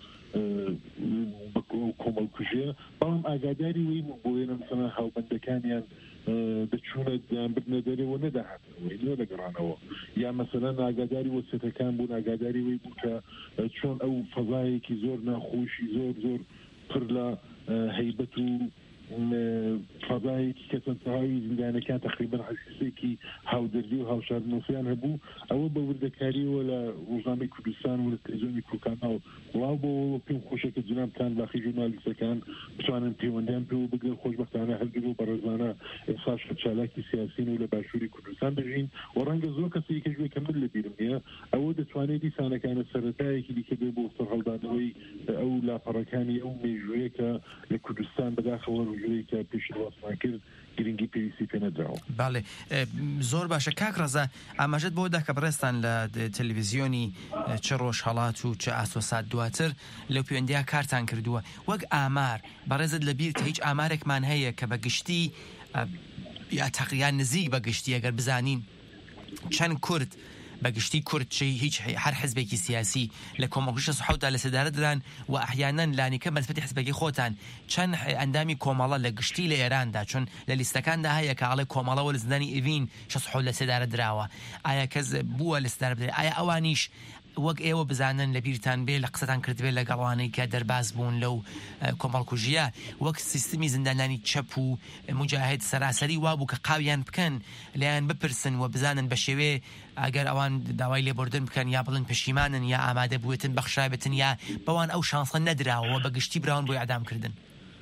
[SPEAKER 22] کۆمەڵکوژێ، بەڵام ئاگاداری وی بوو بۆ وێنە مەسەڵەن هاوبەندەکانیان دەچوونە بردنە دەرەوە نەداهاتەوە نۆ لەگەڕانەوە، یا مەسەلەن ئاگاداری وەسێتەکان بوون، ئاگاداری وی بوو کە چۆن ئەو فەزایەکی زۆر ناخۆشی زۆر پڕ لە هەیبەت و فەزایەکی کەسەنتەهاوی زیندانەکان تقریبان حەسیسێکی هاودەردی و هاوشاردنۆفیان هەبوو، ئەوە بە وردەکاریەوە لە ڕۆژنامەی کوردستان و لە تەلەڤیزیۆنی کورکانەوە بڵاو بۆەوە پێم خۆشە کە جنابتان باقی ژورنالیستەکان بتوانن پەیوەندیان پێوە بگرن. خۆشبەختانە هەردوو بەڕێزانە ئێساش چالاکی سیاسین و لە باشووری کوردستان دەژین و ڕەنگە زۆر کەسێک کە گوێ کە من لە بیرم نییە ئەوە دەتوانێت دیسانەکانە سەرەتایەکی دیکە بێ بۆ سەرهەڵدانەوەی ئەو لاپەڕەکانی ئەو مێژوویە کە لە کوردستان بەداخەوە ڕژووی کە پێشی واسمان کرد گرنگی پێویستی پێ نەدراوە.
[SPEAKER 3] باڵێ زۆر باشە کاک ڕەزا، ئاماژەت بۆ دا کە بڕێستان لە تەلەڤیزیۆنی چ ڕۆژهەڵات و چ ئاسۆسات دواتر لەو پەیوەندیە کارتان کردووە، وەک ئامار بەڕێزت لەبیر کە هیچ ئامارێکمان هەیە کە بەگشتی یا تەقریبان نزیک بەگشتی ئەگەر بزانین چەند کورد بەگشتی کورد هیچ هەر حزبێکی سیاسی لە کۆمەڵکوژە سەحەوتدا لە سەدارە دران و ئەحیانەن لانیکە بەنسبەتی حزبێکی خۆتان چەند ئەندامی کۆمەڵە لە گشتی لە ئێراندا چۆن لە لیستەکاندا هەیە کە ئاڵێ کۆمەڵەوە لە زندانی ئیڤین 60 لە سەدارە دراوە، ئایا کەس بووە لە سەدارە بدرێت، ئایا ئەوانیش وەک ئێوە بزانن لە بیرتان بێ لە قسەتان کردبێت لەگەڵوانەی کە دەرباز بوون لەو کۆمەڵکوژیە وەک سیستمی زیندانانی چەپ و مجاهد سەراسەری وابوو کە قاویان بکەن لەیان بپرسن و بزانن بە شێوێ ئەگەر ئەوان داوای لێبوردن بکەن یا بڵن پشیمانن یا ئامادە بووێتن بەخشایبەتن یا بەوان ئەو شانسە نەدراوە بە گشتی براون بۆی ئەعدامکردن.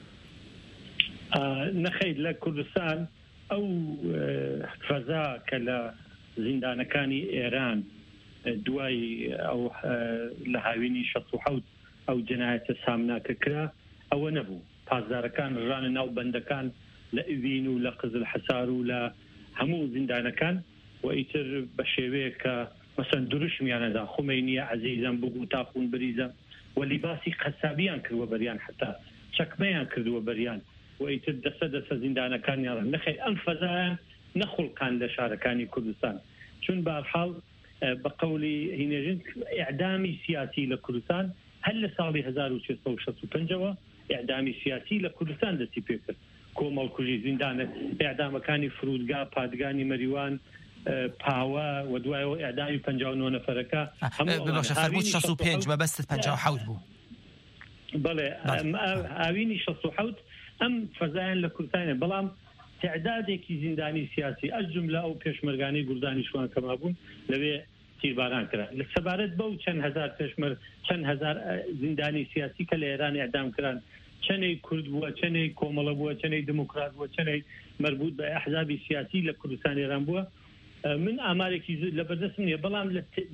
[SPEAKER 23] نەخەیر لە کوردستان ئەو فەزا کە لە زیندانەکانی ئێران دوای ئەو لە هاوینی 16 ئەو جنایەتە سامناکە کرا ئەوە نەبوو. پاسدارەکان ڕژانە ناو بەندەکان لە ئیڤین و لە قزل حەسار و لە هەموو زیندانەکان و ئیتر بە شێوەیە کە مەسەن دروشمیانەدا خومینیە عەزیزم بگو تاخون بریزە و لیباسی قەسابیان کردووە بەریان حتا چەکمەیان کردووە بەریان و ئیتر دەسە زیندانەکانیان نەخێر ئەم فەزایان نەخوڵقان لە شارەکانی کوردستان چون بەرحاڵ بە قەولی هینێژن ئیعدامی سیاسی لە کوردستان هەر لە ساڵی 1665ەوە ئیعدامی سیاسی لە کوردستان دەستی پێ کرد کۆمەڵکوژی زیندانە ئیعدامەکانی فرودگا پادگانی مەریوان پاوە و دوایەوە ئیعدامی 59 نەفەرەکە
[SPEAKER 3] ببەخشە فەرمووت 65 مەبەستت 57 بوو.
[SPEAKER 23] بەڵێ ئاوینی 67 ئەم فەزایان لە کوردستانە بەڵام تعدادێکی زیندانی سیاسی ئەجملە ئەو پێشمەرگانی گوردانی شوان کەما بوون لەوێ تیرباران کرا لە سەبارەت بەو چەند هەزار پێشمەر چەند هەزار زیندانی سیاسی کە لە ئێران ئیعدام کران چەندەی کورد بووە چەندەی کۆمەڵە بووە چەندەی دموکرات بووە چەندەی مربوط بە ئەحزابی سیاسی لە کوردستان ئێران بووە من ئامارێکی لە بەردەستم نییە بەڵام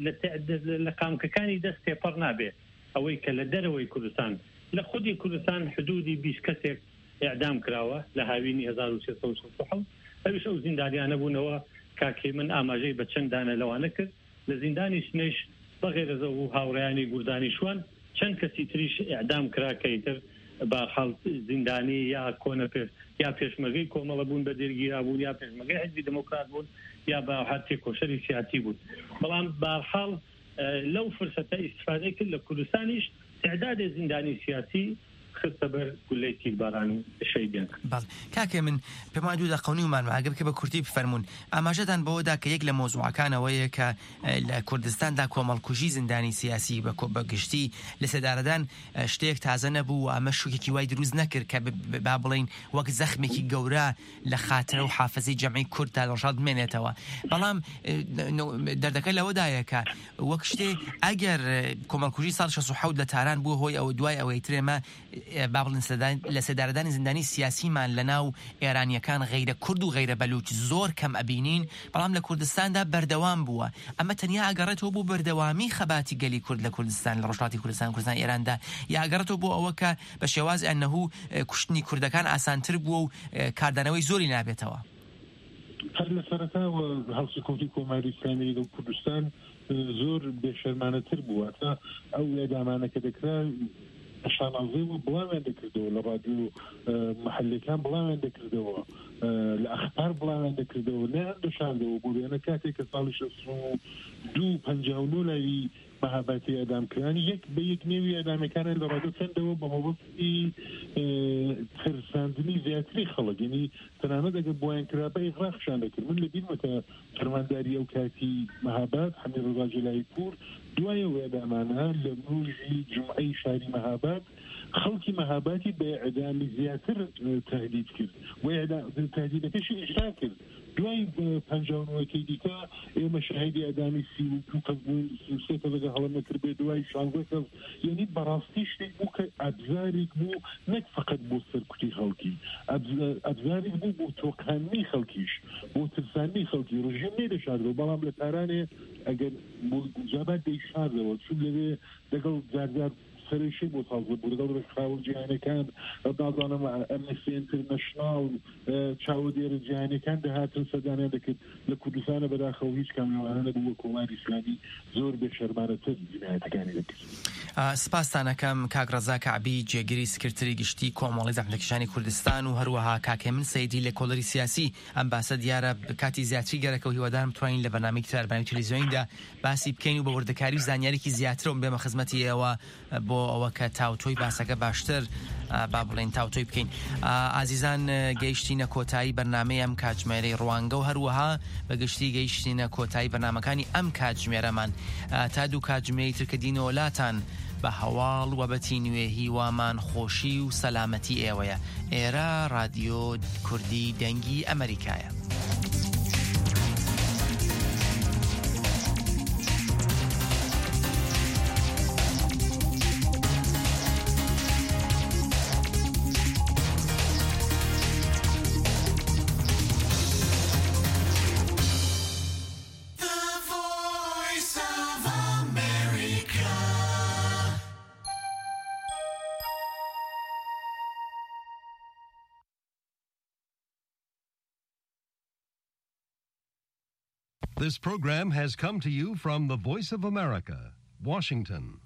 [SPEAKER 23] لە قامکەکانی دەست تێپەڕ نابێ ئەوەی کە لە دەرەوەی کوردستان لە خودی کوردستان حدودی 20 کەسێک ئیعدام کراوە لە هاوینی 1667 ئەویش ئەو زیندانیانە بوونەوە کاکێ من ئاماژەی بە چەند دانە لەوانە کرد لە زیندانی سنەیش بەغێرەزە و هاوڕێیانی گوردانی شوان چەند کەسی تریش ئیعدام کرا کەیتر بەرحاڵ زیندانی یا کۆنە یا پێشمەرگەی کۆمەڵە بوون بە دەرگیرا بوون یا پێشمەرگەی حزبی دموکرات بوون یا بە هەر کۆشەری سیاسی بوون بەڵام بەرحاڵ لەو فرسەتە ئیستیفادەی کرد لە کوردستانیش تعدادی زیندانی سیاسی خستە بەر گولەی تیرباران شەیدیان.
[SPEAKER 3] کاکێ من پێم وایە دوو دەقەونی ومان ئەگەر بکە بە کورتی بفەرمونون ئاماژەتان بەوەدا کە یەک لە مۆزوعەکانەوەیە کە لە کوردستاندا کۆمەڵکوژی زیندانی سیاسی بە گشتی لە سێدارەدان شتێک تازە نەبوو و ئەمە شوکێکی وای دروست نەکرد کە با بڵین وەک زەخمێکی گەورە لە خاترە و حافزەی جەمعی کورد تا دڵشاد بمێنێتەوە بەڵام دەردەکە لەوەدایە کە وەک شتێ ئەگەر کۆمەڵکوژی ساڵ 67 لە تاران بووە هۆی ئەوە دوای ئەوەی ترێمە بابڵن لە سێدارەدانی زیندانی سیاسیمان لەناو ئێرانیەکان غەیرە کورد و غەیرە بەلوچ زۆر کەم ئەبینین بەڵام لە کوردستاندا بەردەوام بووە ئەمە تەنیا ئاگەڕێتەوە بۆ بەردەوامی خەباتی گەلی کورد لە کوردستان لە ڕۆژهەڵاتی کوردستان ئێراندا یا ئاگەڕێتەوە بۆ ئەوە کە بە شێوازی ئەنەهوو کوشتنی کوردەکان ئاسانتر بووە و کاردانەوەی زۆری نابێتەوە.
[SPEAKER 22] هەر لە سەرەتاوە هەڵسوکەوتی کۆماری ئیسلامی لە کوردستان زۆر بێشەرمانەتر بووە تا ئەو ئێدامانەکە دەکرا شانازی و بڵاویان دەکردەوە لە ڕادیۆ محلەکان بڵاویان دەکردەوە لە ئەخبار بڵاویان دەکردەوە نیان دەشاندەوە بۆ وێنە کاتێک کە ساڵی 62 لای مەهابەتی ئەدامکردنی یەک بە یەک نێوی ئەدامەکانیان لە ڕادیۆ چەندەوە بە مەبەستی ترساندنی زیاتری خەڵک یعنی تەنانەت ئەگەر بۆیان کرا بە ئیغراقشان دەکرد من لەبیرمە کە فەرمانداری ئەو کاتی مەهابەت حەمید ڕەزا جەلایی پور دوایە ئەدامانە لە ڕۆژی جومعەی شاری مەهابەت خەڵکی مەهابەتی بە ئەدامی زیاتر تهدید کرد و تهدیدەکەشی ئیجرا کرد دوای 59ەکەی دیکە ئێمە شاهدی ئەدامی 32 کەس بووین 33 کەس لەگە هەڵە نەکرد بێ دوای 16 کەس یعنی بەڕاستی شتێک بوو کە ئەبزارێک بوو نەک فقط بۆ سەرکوتی خەڵکی ئەبزارێک بوو بۆ تۆقاندنی خەڵکیش بۆ ترساندنی خەڵکی ڕژیم نێدەشاردەوە بەڵام لە تارانێ ئەگەر بۆ جابات دەیشاردەوە چون لەوێ دەگەڵ جار سەرشی بۆ تازە بوو لەگەڵ ڕێکخراوە جیهانیەکان دادوانم ئەمنستی ئینتەرنەشناڵ چاودێرە جیهانیەکان دەهاتن سەردانیان دەکرد لە کوردستانە بەداخەوە هیچ کامەوانە نەبوو کۆماری ئیسلامی زۆر بێشەرمانەتر جینایەتەکانی دەکرد.
[SPEAKER 3] سپاسانەکەم کاک ڕەزا کەعبی جێگیری سکرتەری گشتی کۆمەڵی زەحمەتکێشانی کوردستان و هەروەها کاکێمن سەیدی لە کۆڵەری سیاسی ئەم باسە دیارە کاتی زیاتری گەرەکە و هیوادارم بتوانین لە بەرنامەی تەلەڤیزیۆنیدا باسی بکەین و بە وردەکاری و زانیاریی زیاترەوە بێمە خزمەتی ئێوە بۆ بۆ ئەوە کە تاوتۆی باسەکە باشتر با بڵێن تاوتۆی بکەین. ئازیزان گەیشتینە کۆتایی بەرنامەی ئەم کاتژمێرەی ڕوانگە و هەروەها بەگشتی گەیشتینە کۆتایی بەرنامەکانی ئەم کاتژمێرەمان. تا دوو کاتژمێری تر کە دینەوەلاتان بە هەواڵ وەبەتی نوێ هیوامان خۆشی و سەلامەتی ئێوەیە. ئێرە رادیۆ کوردی دەنگی ئەمریکایە.
[SPEAKER 6] This program has come to you from the Voice of America, Washington.